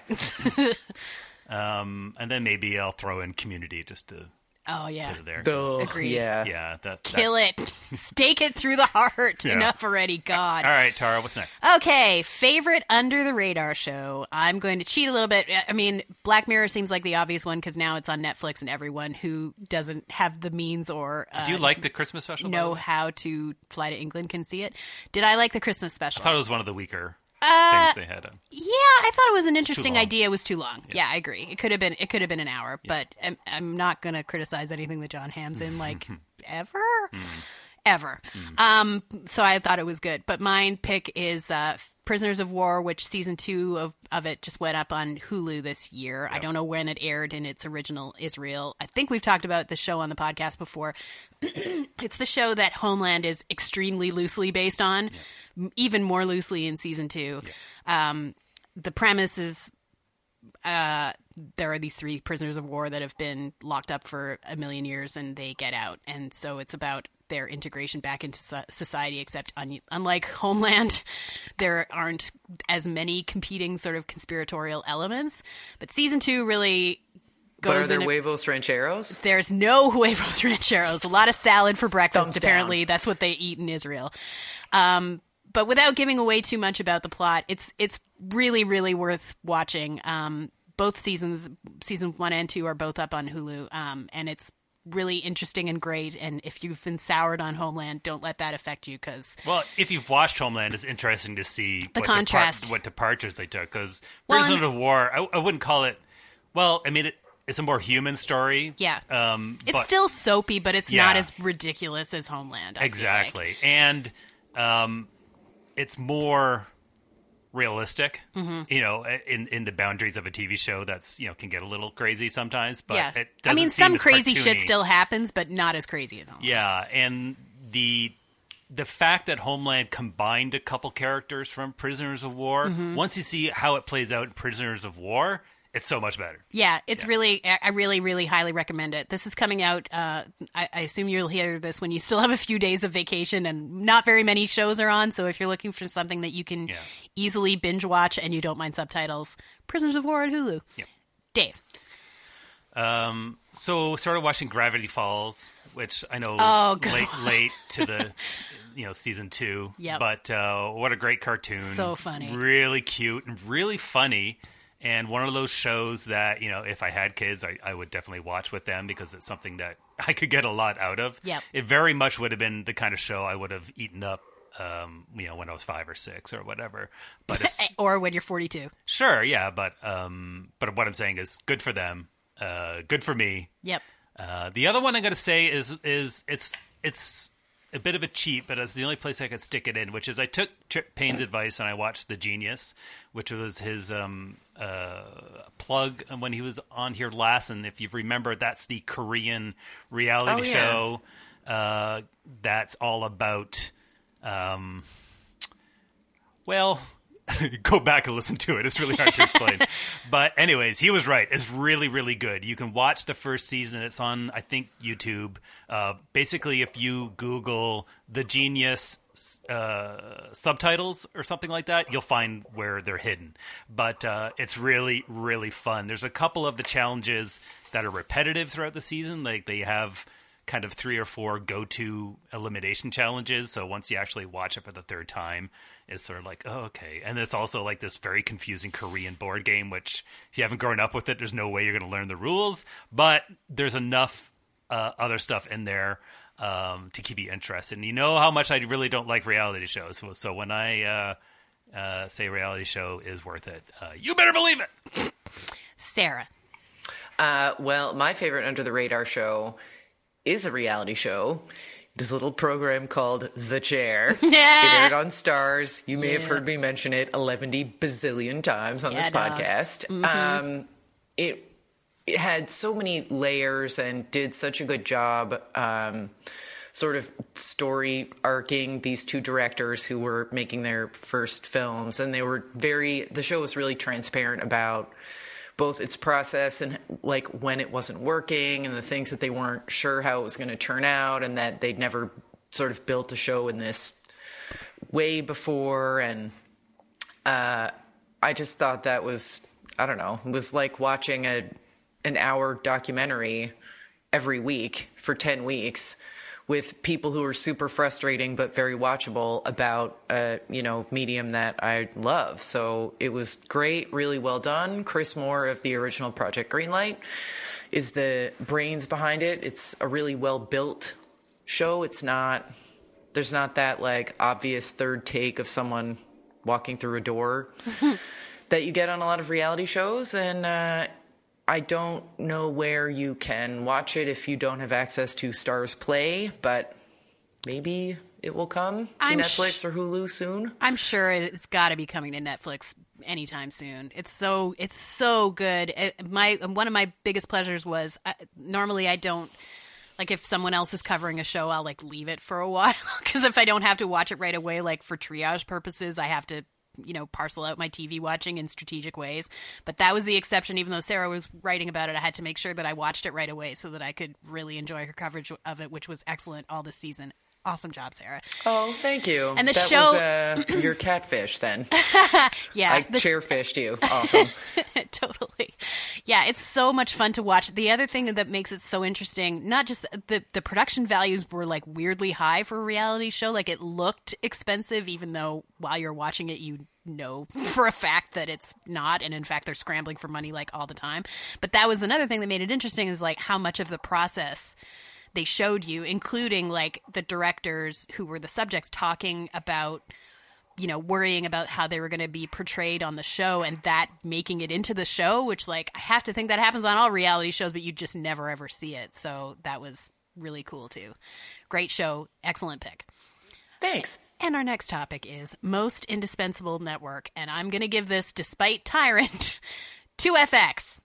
C: and then maybe I'll throw in Community just to
E: Oh, yeah.
C: put it there.
D: Ugh,
E: Agreed.
D: Yeah.
C: Yeah.
E: Kill it. Stake it through the heart.
C: Yeah.
E: Enough already, God.
C: All right, Tara, what's next?
E: Okay, favorite under the radar show. I'm going to cheat a little bit. I mean, Black Mirror seems like the obvious one because now it's on Netflix, and everyone who doesn't have the means or
C: Do you like the Christmas special? by the
E: know
C: way?
E: how to fly to England can see it. Did I like the Christmas special?
C: I thought it was one of the weaker things they had.
E: Yeah, I thought it was an interesting
C: long.
E: idea. It was too long. Yeah, I agree. It could have been an hour, but I'm not going to criticize anything that John Hamm's in like ever. Ever. So I thought it was good. But mine pick is Prisoners of War, which season 2 of it just went up on Hulu this year. I don't know when it aired in its original Israel. I think we've talked about the show on the podcast before. It's the show that Homeland is extremely loosely based on, even more loosely in season 2. The premise is there are these 3 prisoners of war that have been locked up for 1 million years and they get out. And so it's about their integration back into society, except unlike Homeland, there aren't as many competing sort of conspiratorial elements. But season 2 really goes
D: But are there
E: in
D: huevos rancheros?
E: There's no huevos rancheros. A lot of salad for breakfast.
D: Thumbs
E: Apparently, that's what they eat in Israel. But without giving away too much about the plot, it's really, really worth watching. Both seasons, season 1 and 2, are both up on Hulu, and it's really interesting and great. And if you've been soured on Homeland, don't let that affect you, because
C: Well, if you've watched Homeland, it's interesting to see
E: The contrast.
C: what departures they took. Because
E: Well,
C: Prisoners of War, I wouldn't call it. Well, I mean, it's a more human story.
E: yeah, it's
C: but-
E: still soapy, but it's
C: Yeah.
E: not as ridiculous as Homeland. I feel like.
C: Exactly, and it's more realistic.
E: Mm-hmm.
C: You know, in the boundaries of a TV show that's can get a little crazy sometimes. But
E: Yeah,
C: it
E: I
C: doesn't
E: mean,
C: seem
E: some
C: as
E: crazy shit
C: cartoony.
E: still happens, but not as crazy as Homeland.
C: Yeah, and the fact that Homeland combined a couple characters from Prisoners of War,
E: Mm-hmm.
C: once you see how it plays out in Prisoners of War, it's so much better.
E: Yeah, it's really, I really, really highly recommend it. This is coming out, I assume you'll hear this when you still have a few days of vacation and not very many shows are on. So if you're looking for something that you can easily binge watch and you don't mind subtitles, Prisoners of War at Hulu.
C: Yeah.
E: Dave.
C: So started watching Gravity Falls, which I know
E: Oh, God.
C: late to the season 2.
E: Yep.
C: But what a great cartoon.
E: So funny.
C: It's really cute and really funny. And one of those shows that, if I had kids, I would definitely watch with them because it's something that I could get a lot out of.
E: Yep.
C: It very much would have been the kind of show I would have eaten up, when I was 5 or 6 or whatever. But it's,
E: Or when you're 42.
C: sure, yeah. But what I'm saying is good for them, good for me.
E: Yep.
C: The other one I'm going to say is it's a bit of a cheat, but it's the only place I could stick it in, which is I took Trip Payne's advice and I watched The Genius, which was his plug when he was on here last. And if you remember, that's the Korean reality show that's all about, go back and listen to it. It's really hard to explain. But anyways, he was right. It's really, really good. You can watch the first season. It's on, I think, YouTube. Basically, if you Google The Genius subtitles or something like that, you'll find where they're hidden. But it's really, really fun. There's a couple of the challenges that are repetitive throughout the season. Like they have kind of 3 or 4 go-to elimination challenges. So once you actually watch it for the third time, it's sort of like, oh, okay. And it's also like this very confusing Korean board game, which if you haven't grown up with it, there's no way you're going to learn the rules. But there's enough other stuff in there to keep you interested. And you know how much I really don't like reality shows. So when I say reality show is worth it, you better believe it.
E: Sarah.
D: Well, my favorite Under the Radar show is a reality show. It is a little program called The Chair. It aired on Stars. You may have heard me mention it 11 bazillion times on this podcast. Mm-hmm. It had so many layers and did such a good job sort of story arcing these 2 directors who were making their first films. And the show was really transparent about both its process and like when it wasn't working and the things that they weren't sure how it was going to turn out, and that they'd never sort of built a show in this way before. And I just thought that was, I don't know, it was like watching an hour documentary every week for 10 weeks with people who are super frustrating but very watchable about a medium that I love. So it was great, really well done. Chris Moore of the original Project Greenlight is the brains behind it. It's a really well built show. There's not that like obvious third take of someone walking through a door that you get on a lot of reality shows. And I don't know where you can watch it if you don't have access to Stars Play, but maybe it will come to Netflix or Hulu soon.
E: I'm sure it's got to be coming to Netflix anytime soon. It's so good. One of my biggest pleasures was normally I don't, like if someone else is covering a show, I'll like leave it for a while because if I don't have to watch it right away, like for triage purposes, I have to parcel out my TV watching in strategic ways. But that was the exception. Even though Sarah was writing about it, I had to make sure that I watched it right away so that I could really enjoy her coverage of it, which was excellent all this season. Awesome job, Sarah.
D: Oh, thank you.
E: And that
D: was your catfish then.
E: Yeah.
D: I chairfished you. Awesome.
E: Totally. Yeah, it's so much fun to watch. The other thing that makes it so interesting, not just the production values were like weirdly high for a reality show. Like it looked expensive, even though while you're watching it, you know for a fact that it's not. And in fact, they're scrambling for money like all the time. But that was another thing that made it interesting is like how much of the process they showed you, including like the directors who were the subjects talking about, worrying about how they were going to be portrayed on the show and that making it into the show, which like I have to think that happens on all reality shows, but you just never ever see it. So that was really cool too. Great show. Excellent pick.
D: Thanks.
E: And our next topic is most indispensable network. And I'm going to give this, despite Tyrant, to FX.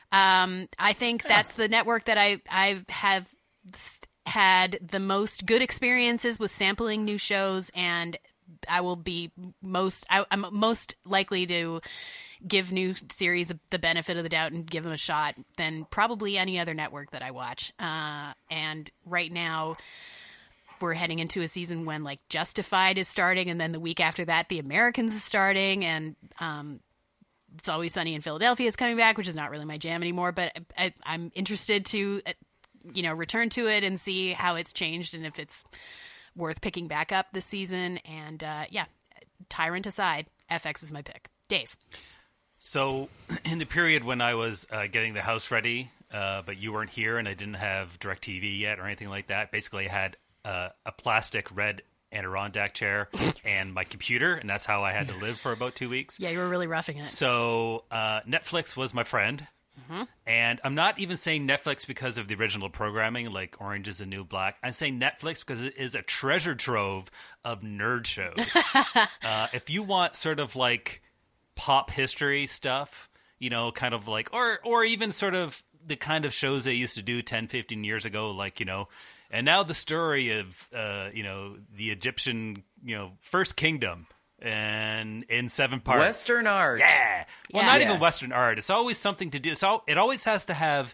E: I think that's the network that I have had the most good experiences with sampling new shows, and I will be I'm most likely to give new series the benefit of the doubt and give them a shot than probably any other network that I watch. And right now we're heading into a season when like Justified is starting, and then the week after that The Americans is starting, and It's Always Sunny in Philadelphia is coming back, which is not really my jam anymore, but I'm interested to return to it and see how it's changed and if it's worth picking back up this season. And Tyrant aside, FX is my pick. Dave.
C: So in the period when I was getting the house ready, but you weren't here and I didn't have DirecTV yet or anything like that, basically I had a plastic red Adirondack chair and my computer, and that's how I had to live for about 2 weeks.
E: Yeah, you were really roughing it.
C: So Netflix was my friend. And I'm not even saying Netflix because of the original programming, like Orange is the New Black. I'm saying Netflix because it is a treasure trove of nerd shows. If you want sort of like pop history stuff, you know, kind of like, or even sort of the kind of shows they used to do 10, 15 years ago, like, you know, and now the story of, you know, the Egyptian, you know, first kingdom. And in 7 parts.
D: Western art.
C: Yeah. Well,
E: Yeah.
C: not
D: Yeah.
C: even Western art. It's always something to do. So it always has to have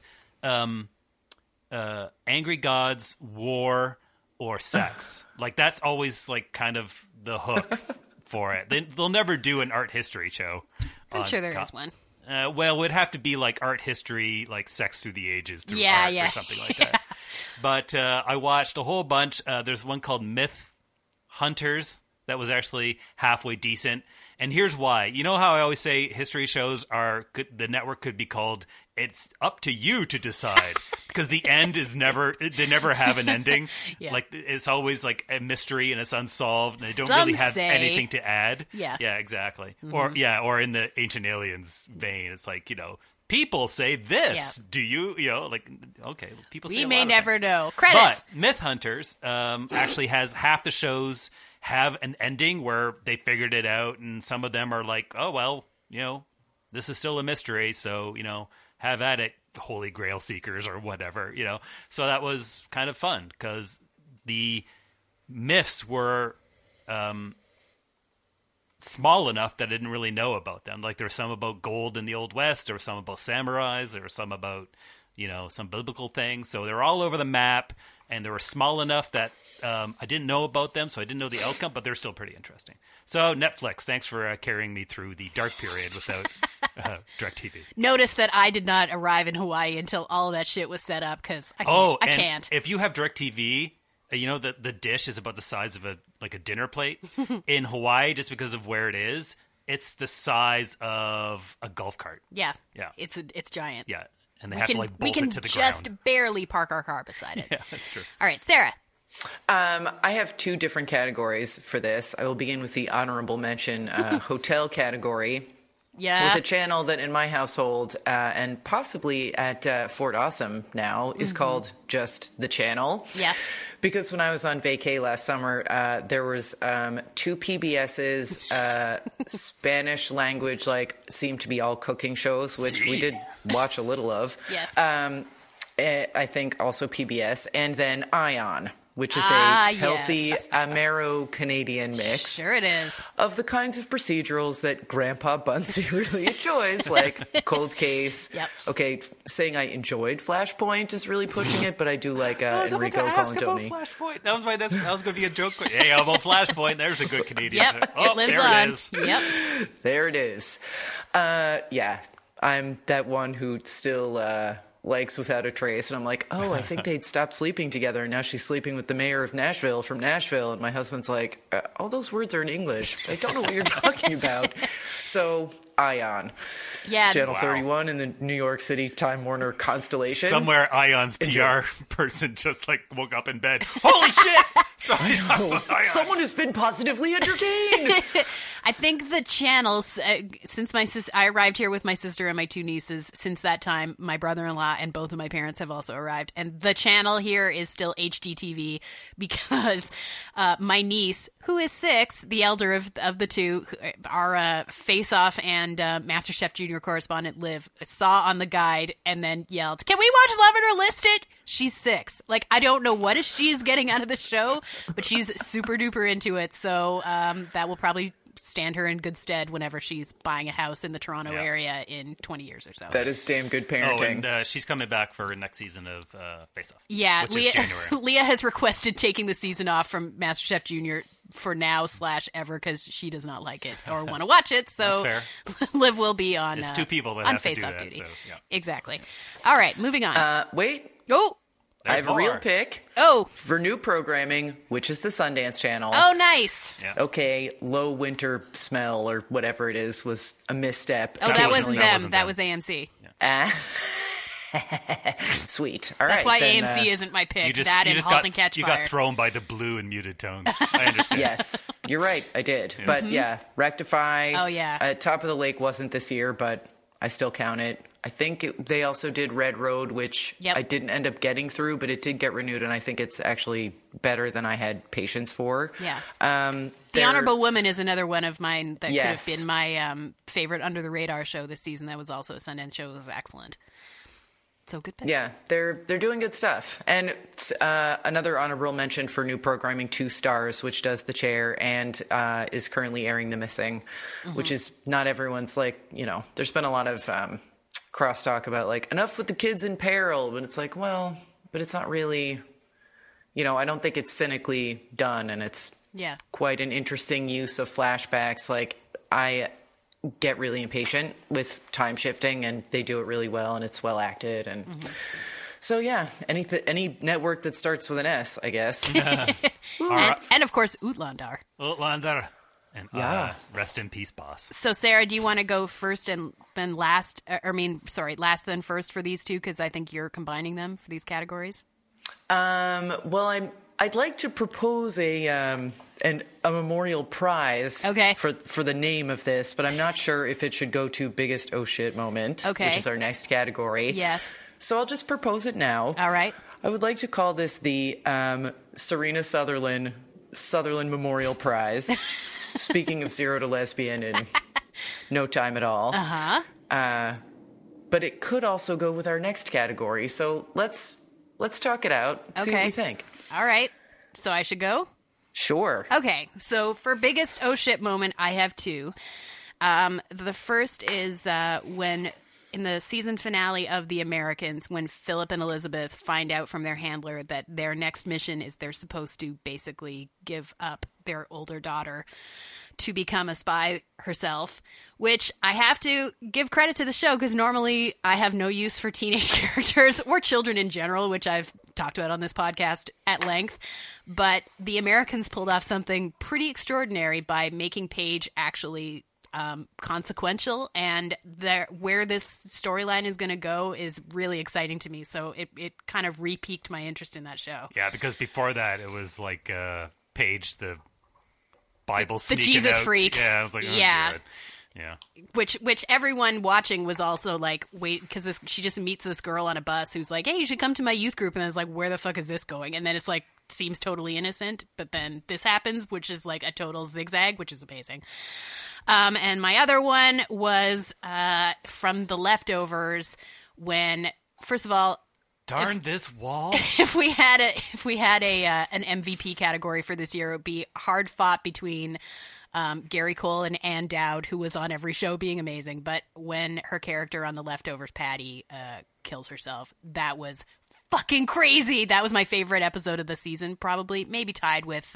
C: angry gods, war, or sex. Like that's always like kind of the hook for it. They'll never do an art history show.
E: I'm sure there is one.
C: Well, it would have to be like art history, like sex through the ages through
E: Yeah,
C: art
E: yeah.
C: or something like that. But I watched a whole bunch. There's one called Myth Hunters that was actually halfway decent. And here's why. You know how I always say history shows the network could be called It's Up to You to Decide because the end is they never have an ending.
E: Yeah.
C: Like it's always like a mystery and it's unsolved and they don't
E: Some
C: really have
E: say-
C: anything to add.
E: Yeah.
C: Yeah, exactly. Or in the Ancient Aliens vein, it's like, you know, people say this.
E: Yeah.
C: Do you, you know, like, okay, people say
E: We
C: a
E: may
C: lot of
E: never
C: things.
E: know. Credits.
C: But Myth Hunters actually has half the shows have an ending where they figured it out, and some of them are like, oh, well, you know, this is still a mystery, so, you know, have at it, Holy Grail Seekers or whatever, you know. So that was kind of fun because the myths were small enough that I didn't really know about them. Like there were some about gold in the Old West, there were some about samurais, there were some about, you know, some biblical things. So they're all over the map, and they were small enough that I didn't know about them, so I didn't know the outcome, but they're still pretty interesting. So Netflix, thanks for carrying me through the dark period without DirecTV.
E: Notice that I did not arrive in Hawaii until all that shit was set up because I
C: Oh, and
E: can't.
C: if you have DirecTV, you know the dish is about the size of a dinner plate. In Hawaii, just because of where it is, it's the size of a golf cart.
E: Yeah.
C: Yeah.
E: It's giant.
C: Yeah, and they have to like
E: we
C: bolt
E: can
C: it to the
E: just
C: ground.
E: barely park our car beside it.
C: Yeah, that's true.
E: All right, Sarah.
D: I have 2 different categories for this. I will begin with the honorable mention hotel category.
E: Yeah.
D: With a channel that in my household and possibly at Fort Awesome now is called just The Channel.
E: Yeah.
D: Because when I was on vacay last summer, there was 2 PBS's Spanish language, like seemed to be all cooking shows, which we did watch a little of.
E: Yes.
D: I think also PBS, and then Ion, which is
E: Ah,
D: a healthy
E: yes.
D: Amero-Canadian mix
E: Sure it is.
D: of the kinds of procedurals that Grandpa Bunsey really enjoys, like Cold Case.
E: Yep.
D: Okay, saying I enjoyed Flashpoint is really pushing it, but I do like Enrico Colantoni.
C: Flashpoint. That was going to be a joke. Hey, how about Flashpoint? There's a good Canadian.
E: Yep.
C: Oh,
E: it lives
C: there
E: on.
C: It is.
E: Yep.
D: There it is. Yeah, I'm that one who still likes Without a Trace, and I'm like, oh, I think they'd stopped sleeping together, and now she's sleeping with the mayor of Nashville from Nashville, and my husband's like, all those words are in English. I don't know what you're talking about. So, Ion.
E: Yeah.
D: Channel
C: Wow.
D: 31 in the New York City Time Warner constellation.
C: Somewhere Ion's
D: Enjoy.
C: PR person just like woke up in bed. Holy shit! Somebody's talking about Ion.
D: Someone has been positively entertained.
E: I think the channels, since I arrived here with my sister and my 2 nieces, since that time, my brother-in-law and both of my parents have also arrived. And the channel here is still HGTV because my niece, who is 6, the elder of the 2, our Face Off and MasterChef Junior correspondent, Liv, saw on the guide and then yelled, "Can we watch Love It or List It?" She's 6. Like, I don't know what she's getting out of the show, but she's super duper into it. So that will probably stand her in good stead whenever she's buying a house in the Toronto
C: Yeah.
E: area in 20 years or so.
D: That is damn good
C: Oh,
D: parenting.
C: and she's coming back for next season of Face Off.
E: Yeah,
C: which
E: Leah,
C: is January.
E: Leah has requested taking the season off from MasterChef Junior for now / ever because she does not like it or want to watch it. So
C: That's
E: Liv will be on.
C: It's 2 people that
E: on
C: have to
E: Face
C: do
E: Off
C: that.
E: duty.
C: So, yeah.
E: Exactly. All right, moving on.
D: Wait,
E: oh,
D: I have a real
C: more.
D: pick
E: oh,
D: for new programming, which is the Sundance Channel.
E: oh, nice.
C: Yeah.
D: Okay, low winter smell or whatever it is was a misstep.
E: Oh, that wasn't
C: wasn't-
E: them.
C: that wasn't
E: That
C: them.
E: was AMC.
D: Ah. Sweet. All right.
E: That's why
D: then,
E: AMC isn't my pick.
C: You just,
E: that
C: you
E: and
C: just
E: Halt
C: got,
E: and Catch
C: you
E: Fire.
C: got thrown by the blue and muted tones. I understand.
D: Yes, you're right. I did. But yeah, Rectify.
E: Oh, yeah.
D: Top of the Lake wasn't this year, but I still count it. I think they also did Red Road, which
E: Yep.
D: I didn't end up getting through, but it did get renewed, and I think it's actually better than I had patience for.
E: Yeah. The
D: There-
E: Honorable Woman is another one of mine that
D: Yes.
E: could have been my favorite under the radar show this season. That was also a Sundance show. It was excellent. So good pick.
D: Yeah, they're doing good stuff. And another honorable mention for new programming, 2 Stars, which does The Chair and is currently airing The Missing, which is not everyone's there's been a lot of crosstalk about enough with the kids in peril, but it's but it's not really, I don't think it's cynically done, and it's
E: Yeah.
D: quite an interesting use of flashbacks. I get really impatient with time shifting, and they do it really well, and it's well acted, and so yeah, any network that starts with an S, I guess.
E: And of course, Outlander.
C: Outlander. And
D: Yeah.
C: rest in peace, boss.
E: So, Sarah, do you want to go first and then last? Last then first for these two, because I think you're combining them for these categories.
D: Well, I'd like to propose a memorial prize
E: Okay.
D: for the name of this, but I'm not sure if it should go to biggest oh shit moment,
E: Okay.
D: which is our next category.
E: Yes.
D: So I'll just propose it now.
E: All right.
D: I would like to call this the Serena Sutherland Memorial Prize. Speaking of Zero to Lesbian in no time at all. But it could also go with our next category. So let's talk it out. See what
E: Okay.
D: we think.
E: All right. So I should go?
D: Sure.
E: Okay, so for biggest oh shit moment, I have 2. The first is when in the season finale of The Americans, when Philip and Elizabeth find out from their handler that their next mission is they're supposed to basically give up their older daughter to become a spy herself, which I have to give credit to the show because normally I have no use for teenage characters or children in general, which I've talked about on this podcast at length. But The Americans pulled off something pretty extraordinary by making Paige actually consequential, and where this storyline is going to go is really exciting to me. So it kind of re-piqued my interest in that show.
C: Yeah, because before that, it was Paige, the Bible
E: The
C: sneaking
E: Jesus
C: out.
E: freak.
C: Yeah, I was like, oh,
E: Yeah.
C: God. Yeah.
E: Which everyone watching was also like, wait, because she just meets this girl on a bus who's like, hey, you should come to my youth group, and then it's like, where the fuck is this going? And then it's like, seems totally innocent, but then this happens, which is like a total zigzag, which is amazing. And my other one was from The Leftovers, when, first of all,
C: Darn this wall.
E: if we had an MVP category for this year, it would be hard fought between Gary Cole and Ann Dowd, who was on every show being amazing. But when her character on The Leftovers, Patty, kills herself, that was fucking crazy. That was my favorite episode of the season, probably, maybe tied with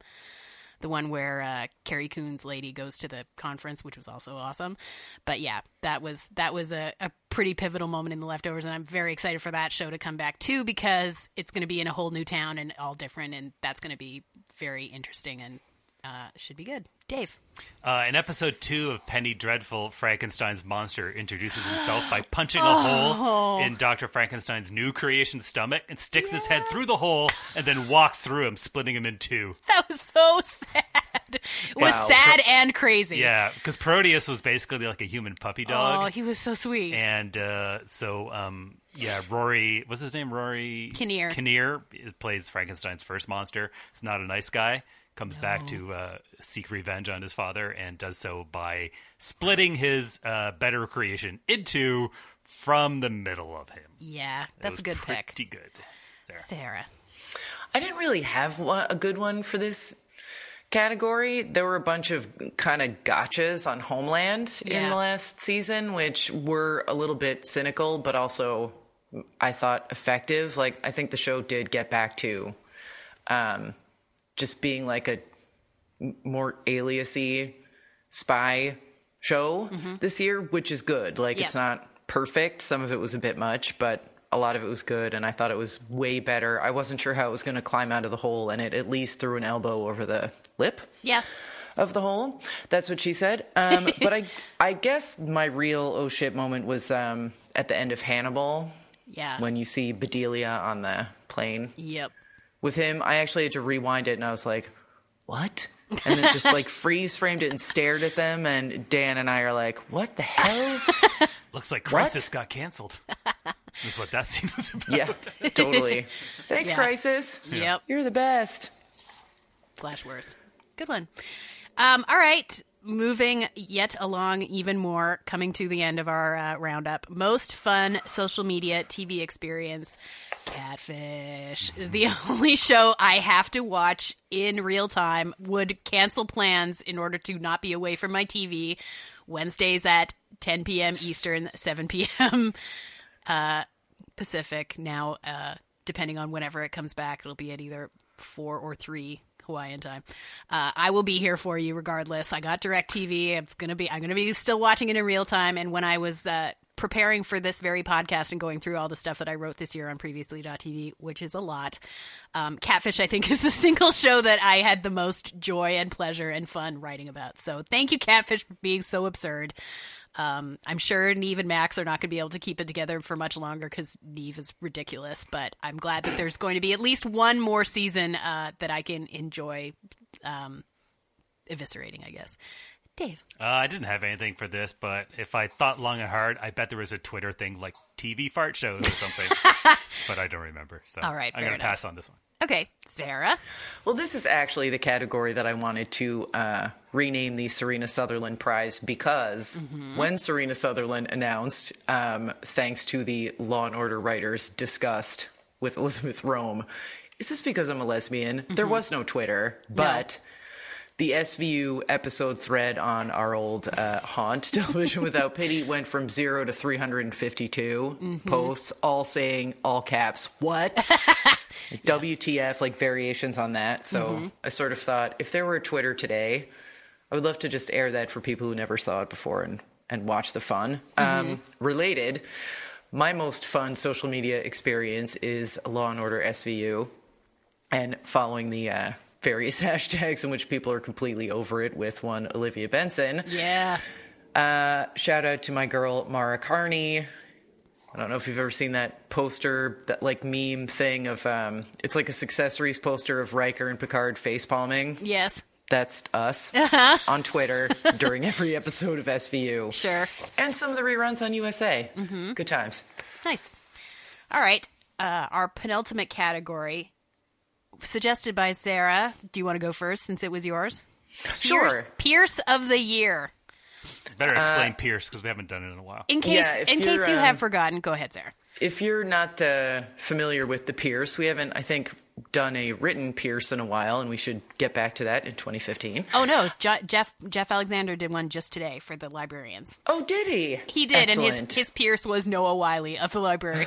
E: the one where Carrie Coon's lady goes to the conference, which was also awesome. But yeah, that was a pretty pivotal moment in The Leftovers, and I'm very excited for that show to come back too, because it's going to be in a whole new town and all different, and that's going to be very interesting and should be good. Dave.
C: In episode 2 of Penny Dreadful, Frankenstein's monster introduces himself by punching a hole in Dr. Frankenstein's new creation stomach and sticks his head through the hole and then walks through him, splitting him in 2.
E: That was so sad. It was
D: Wow.
E: sad and crazy.
C: Yeah, because Proteus was basically like a human puppy dog.
E: Oh, he was so sweet.
C: And Rory, what's his name? Rory
E: Kinnear.
C: Kinnear plays Frankenstein's first monster. He's not a nice guy. Comes back to seek revenge on his father, and does so by splitting his better creation in 2 from the middle of him.
E: Yeah,
C: That
E: that's
C: was
E: a good pick.
C: Pretty good, Sarah.
E: Sarah.
D: I didn't really have a good one for this category. There were a bunch of kind of gotchas on Homeland in
E: Yeah.
D: the last season, which were a little bit cynical, but also I thought effective. Like, I think the show did get back to just being like a more alias-y spy show this year, which is good. Like,
E: Yeah.
D: it's not perfect. Some of it was a bit much, but a lot of it was good, and I thought it was way better. I wasn't sure how it was going to climb out of the hole, and it at least threw an elbow over the lip
E: Yeah.
D: of the hole. That's what she said. But I guess my real oh shit moment was at the end of Hannibal,
E: Yeah.
D: when you see Bedelia on the plane
E: Yep.
D: with him. I actually had to rewind it, and I was like, what? And then just like freeze framed it and stared at them, and Dan and I are like, what the hell?
C: Looks like Crisis got canceled. That's what that scene was about.
D: Yeah, totally. Thanks,
E: Yeah.
D: Crisis.
E: Yep.
D: You're the best.
E: Slash worst. Good one. All right. Moving yet along even more, coming to the end of our roundup. Most fun social media TV experience. Catfish. The only show I have to watch in real time. Would cancel plans in order to not be away from my TV. Wednesdays at 10 p.m. Eastern, 7 p.m. Pacific. Now, depending on whenever it comes back, it'll be at either 4 or 3 Hawaiian time. I will be here for you regardless. I got DirecTV. I'm gonna be still watching it in real time. And when I was preparing for this very podcast and going through all the stuff that I wrote this year on Previously.tv, which is a lot, Catfish, I think, is the single show that I had the most joy and pleasure and fun writing about. So thank you, Catfish, for being so absurd. I'm sure Neve and Max are not going to be able to keep it together for much longer because Neve is ridiculous, but I'm glad that there's going to be at least one more season that I can enjoy eviscerating, I guess. Dave.
C: I didn't have anything for this, but if I thought long and hard, I bet there was a Twitter thing like TV fart shows or something, but I don't remember. So
E: All right,
C: I'm
E: fair
C: going to
E: enough.
C: pass on this one.
E: Okay, Sarah.
D: Well, this is actually the category that I wanted to rename the Serena Sutherland Prize because when Serena Sutherland announced, thanks to the Law and Order writers discussed with Elizabeth Rome, is this because I'm a lesbian? There was no Twitter, but the SVU episode thread on our old haunt, Television Without Pity, went from 0 to 352 posts, all saying, all caps, what? WTF, like variations on that. So I sort of thought, if there were a Twitter today, I would love to just air that for people who never saw it before and watch the fun. Related, my most fun social media experience is Law and Order SVU and following the various hashtags in which people are completely over it with one Olivia Benson.
E: Yeah.
D: Shout out to my girl, Mara Carney. I don't know if you've ever seen that poster, that like meme thing of, it's like a Successories poster of Riker and Picard face palming.
E: Yes.
D: That's us on Twitter during every episode of SVU.
E: Sure.
D: And some of the reruns on USA. Good times.
E: Nice. All right. Our penultimate category, suggested by Sarah. Do you want to go first since it was yours?
D: Sure.
E: Pierce of the Year.
C: Better explain Pierce because we haven't done it in a while.
E: In case you have forgotten, go ahead, Sarah.
D: If you're not familiar with the Pierce, we haven't, I think, done a written Pierce in a while, and we should get back to that in 2015.
E: Oh, no. Jeff Alexander did one just today for the Librarians.
D: Oh, did he?
E: He did,
D: Excellent.
E: and his Pierce was Noah Wiley of the Librarians.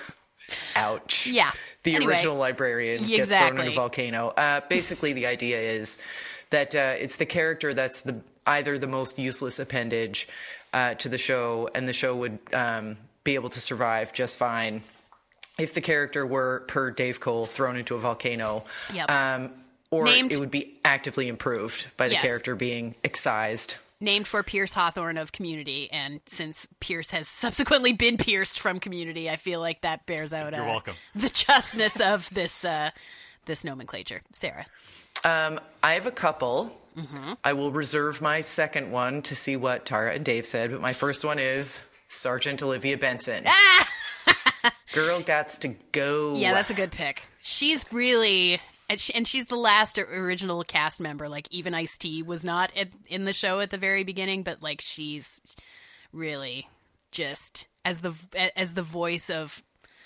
D: Ouch.
E: Yeah.
D: The
E: Anyway.
D: original librarian gets thrown in a volcano. Basically, the idea is that it's the character that's either the most useless appendage to the show, and the show would be able to survive just fine if the character were, per Dave Cole, thrown into a volcano.
E: Yep.
D: Or
E: Named-
D: it would be actively improved by the
E: Yes.
D: character being excised.
E: Named for Pierce Hawthorne of Community, and since Pierce has subsequently been pierced from Community, I feel like that bears out
C: You're welcome.
E: the justness of this nomenclature. Sarah.
D: I have a couple. I will reserve my second one to see what Tara and Dave said, but my first one is Sergeant Olivia Benson. Girl gots to go.
E: Yeah, that's a good pick. She's really... And she's the last original cast member. Like, even Ice-T was not in the show at the very beginning, but, like, she's really just as the voice of...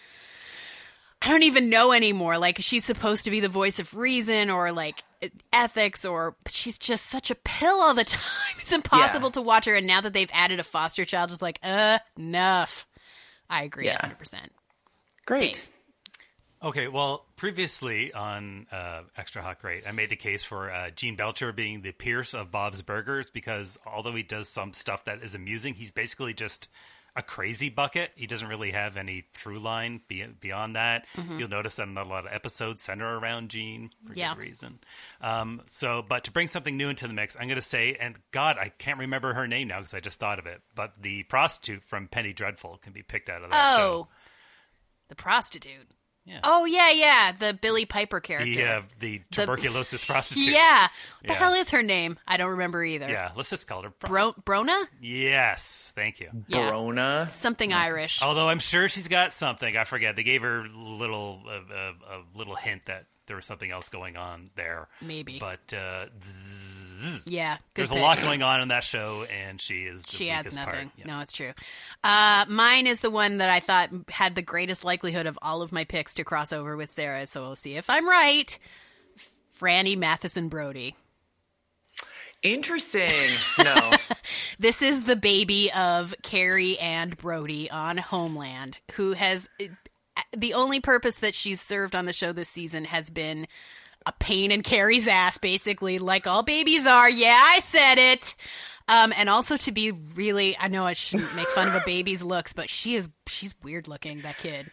E: I don't even know anymore. Like, she's supposed to be the voice of reason or, like, ethics, but she's just such a pill all the time. It's impossible to watch her. And now that they've added a foster child, it's like, enough. I agree 100%.
D: Great.
E: Dave.
C: Okay, well, previously on Extra Hot Great, I made the case for Gene Belcher being the Pierce of Bob's Burgers because although he does some stuff that is amusing, he's basically just a crazy bucket. He doesn't really have any through line beyond that. You'll notice that not a lot of episodes center around Gene for good reason. But to bring something new into the mix, I'm going to say, and God, I can't remember her name now because I just thought of it, but the prostitute from Penny Dreadful can be picked out of that show.
E: The prostitute.
C: Yeah.
E: Oh, yeah. The Billy Piper character.
C: The tuberculosis prostitute.
E: Yeah. What the
C: Yeah.
E: hell is her name? I don't remember either.
C: Yeah, let's just call her
E: Brona?
C: Yes, thank you.
E: Yeah.
D: Brona.
E: Something Irish.
C: Although I'm sure she's got something. I forget. They gave her a little hint that there was something else going on there.
E: Maybe.
C: But
E: Yeah. Good
C: there's
E: pick.
C: a lot going on in that show, and she is the
E: She adds
C: weakest
E: nothing.
C: part. Yeah.
E: No, it's true. Mine is the one that I thought had the greatest likelihood of all of my picks to cross over with Sarah, so we'll see if I'm right. Franny Matheson Brody.
D: Interesting. No.
E: This is the baby of Carrie and Brody on Homeland, who has... The only purpose that she's served on the show this season has been a pain in Carrie's ass, basically, like all babies are. Yeah, I said it. And also to be really, I know I shouldn't make fun of a baby's looks, but she's weird looking, that kid.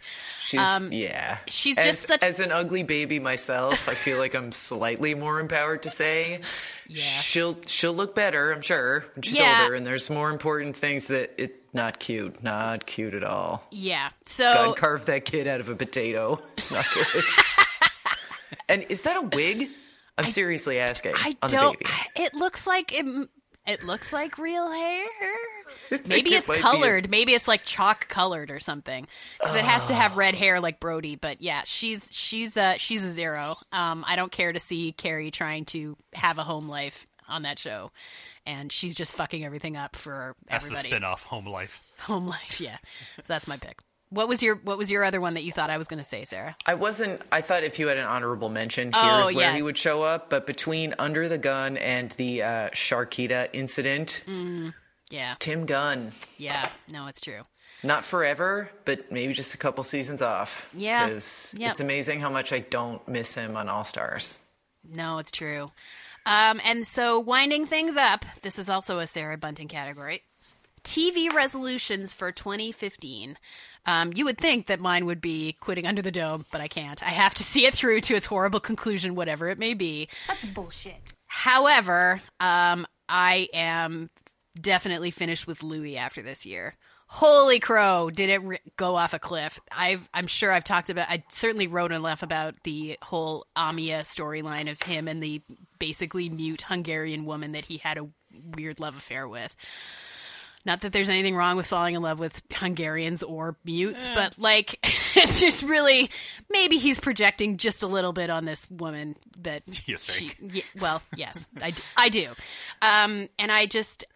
E: She's just such...
D: As an ugly baby myself, I feel like I'm slightly more empowered to say, she'll look better, I'm sure, when she's older, and there's more important things that not cute at all.
E: Yeah, so...
D: God carved that kid out of a potato. It's not good. And is that a wig? I'm seriously asking. On the baby.
E: It looks like it looks like real hair. Maybe it's
D: might be
E: colored. Maybe it's like chalk colored or something. Because it has to have red hair like Brody. But yeah, she's a zero. I don't care to see Carrie trying to have a home life on that show, and she's just fucking everything up for everybody.
C: That's the spinoff, Home Life.
E: Home Life, yeah. So that's my pick. What was your other one that you thought I was going to say, Sarah?
D: I thought if you had an honorable mention, here's where he would show up. But between Under the Gun and the Sharkita incident, Tim Gunn.
E: Yeah, no, it's true.
D: Not forever, but maybe just a couple seasons off.
E: Yeah.
D: Because it's amazing how much I don't miss him on All Stars.
E: No, it's true. And so winding things up, this is also a Sarah Bunting category. TV resolutions for 2015. You would think that mine would be quitting Under the Dome, but I can't. I have to see it through to its horrible conclusion, whatever it may be.
A: That's bullshit.
E: However, I am definitely finished with Louis after this year. Holy crow, did it go off a cliff. I'm sure I've talked about, I certainly wrote enough about the whole Amia storyline of him and the basically mute Hungarian woman that he had a weird love affair with. Not that there's anything wrong with falling in love with Hungarians or mutes, but like, it's just really, maybe he's projecting just a little bit on this woman that
C: You think?
E: well, yes, I do. And I just,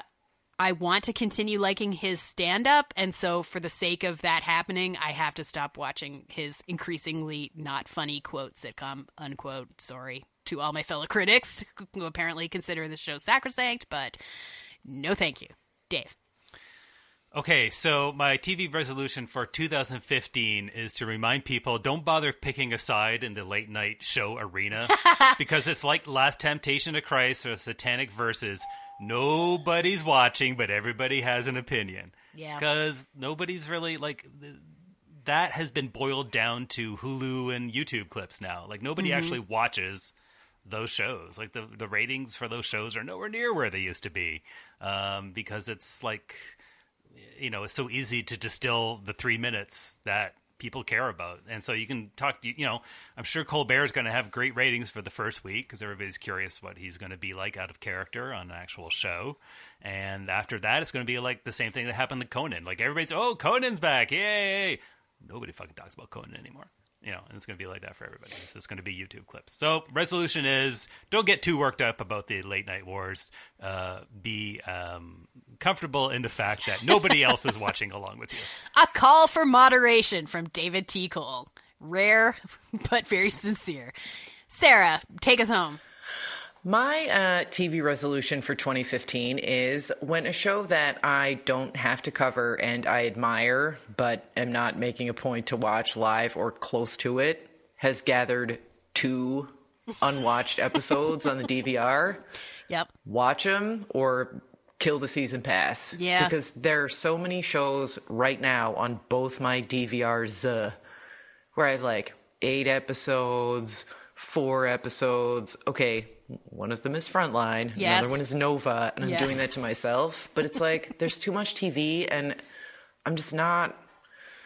E: I want to continue liking his stand-up, and so for the sake of that happening, I have to stop watching his increasingly not funny quote sitcom, unquote. Sorry to all my fellow critics who apparently consider this show sacrosanct, but no thank you. Dave.
C: Okay, so my TV resolution for 2015 is to remind people, don't bother picking a side in the late night show arena, because it's like Last Temptation of Christ or Satanic Verses. Nobody's watching, but everybody has an opinion.
E: Yeah.
C: Because nobody's really, like, that has been boiled down to Hulu and YouTube clips now. Like, nobody actually watches those shows. Like, the ratings for those shows are nowhere near where they used to be. Because it's like, you know, it's so easy to distill the 3 minutes that people care about. And so you can talk, you know, I'm sure Colbert is going to have great ratings for the first week because everybody's curious what he's going to be like out of character on an actual show. And after that, it's going to be like the same thing that happened to Conan. Like, everybody's, oh, Conan's back. Yay. Nobody fucking talks about Conan anymore. You know, and it's going to be like that for everybody. It's just going to be YouTube clips. So resolution is, don't get too worked up about the late night wars. Be comfortable in the fact that nobody else is watching along with you.
E: A call for moderation from David T. Cole. Rare, but very sincere. Sarah, take us home.
D: My TV resolution for 2015 is when a show that I don't have to cover and I admire, but am not making a point to watch live or close to it, has gathered 2 unwatched episodes on the DVR.
E: Yep.
D: Watch them or kill the season pass.
E: Yeah.
D: Because there are so many shows right now on both my DVRs where I have like 8 episodes, 4 episodes. Okay, one of them is Frontline.
E: Yes.
D: Another one is Nova. And I'm
E: Yes.
D: doing that to myself. But it's like, there's too much TV and I'm just not...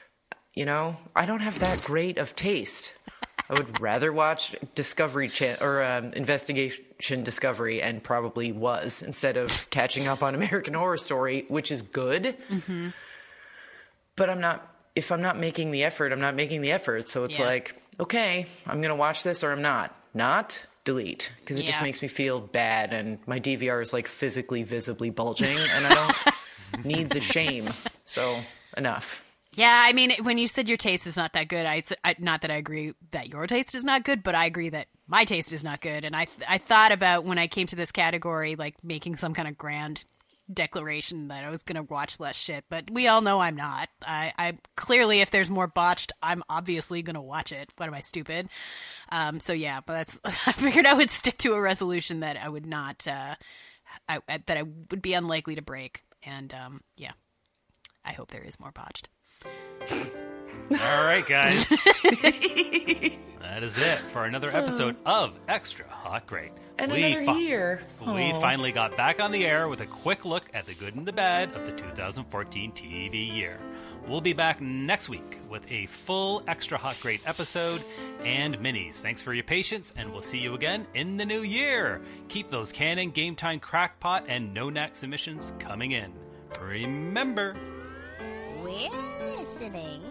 D: you know, I don't have that great of taste. I would rather watch Discovery or Investigation Discovery, and probably was, instead of catching up on American Horror Story, which is good. Mm-hmm. But if I'm not making the effort, I'm not making the effort. So it's like, okay, I'm going to watch this or I'm not. Not delete, because it just makes me feel bad, and my DVR is like physically, visibly bulging, and I don't need the shame. So enough.
E: Yeah, I mean, when you said your taste is not that good, not that I agree that your taste is not good, but I agree that my taste is not good. And I thought about, when I came to this category, like making some kind of grand declaration that I was going to watch less shit, but we all know I'm not. I clearly, if there's more botched, I'm obviously going to watch it. What am I, stupid? So yeah, but I figured I would stick to a resolution that I would not, that I would be unlikely to break. And yeah, I hope there is more botched.
C: All right, guys. That is it for another episode of Extra Hot Great.
D: And another year.
C: We finally got back on the air with a quick look at the good and the bad of the 2014 TV year. We'll be back next week with a full Extra Hot Great episode and minis. Thanks for your patience, and we'll see you again in the new year. Keep those Canon, Game Time, Crackpot, and No Knack submissions coming in. Remember,
G: we're listening.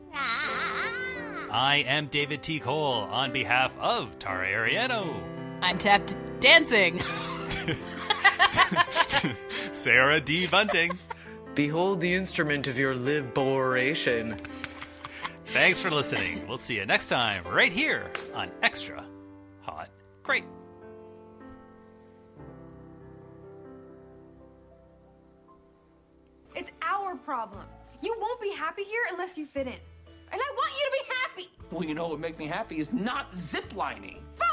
C: I am David T. Cole on behalf of Tara Ariano.
E: I'm Tapped Dancing.
C: Sarah D. Bunting.
D: Behold the instrument of your liberation.
C: Thanks for listening. We'll see you next time right here on Extra Hot Great.
H: It's our problem. You won't be happy here unless you fit in. And I want you to be happy!
I: Well, you know what would make me happy is not ziplining.
H: Fine!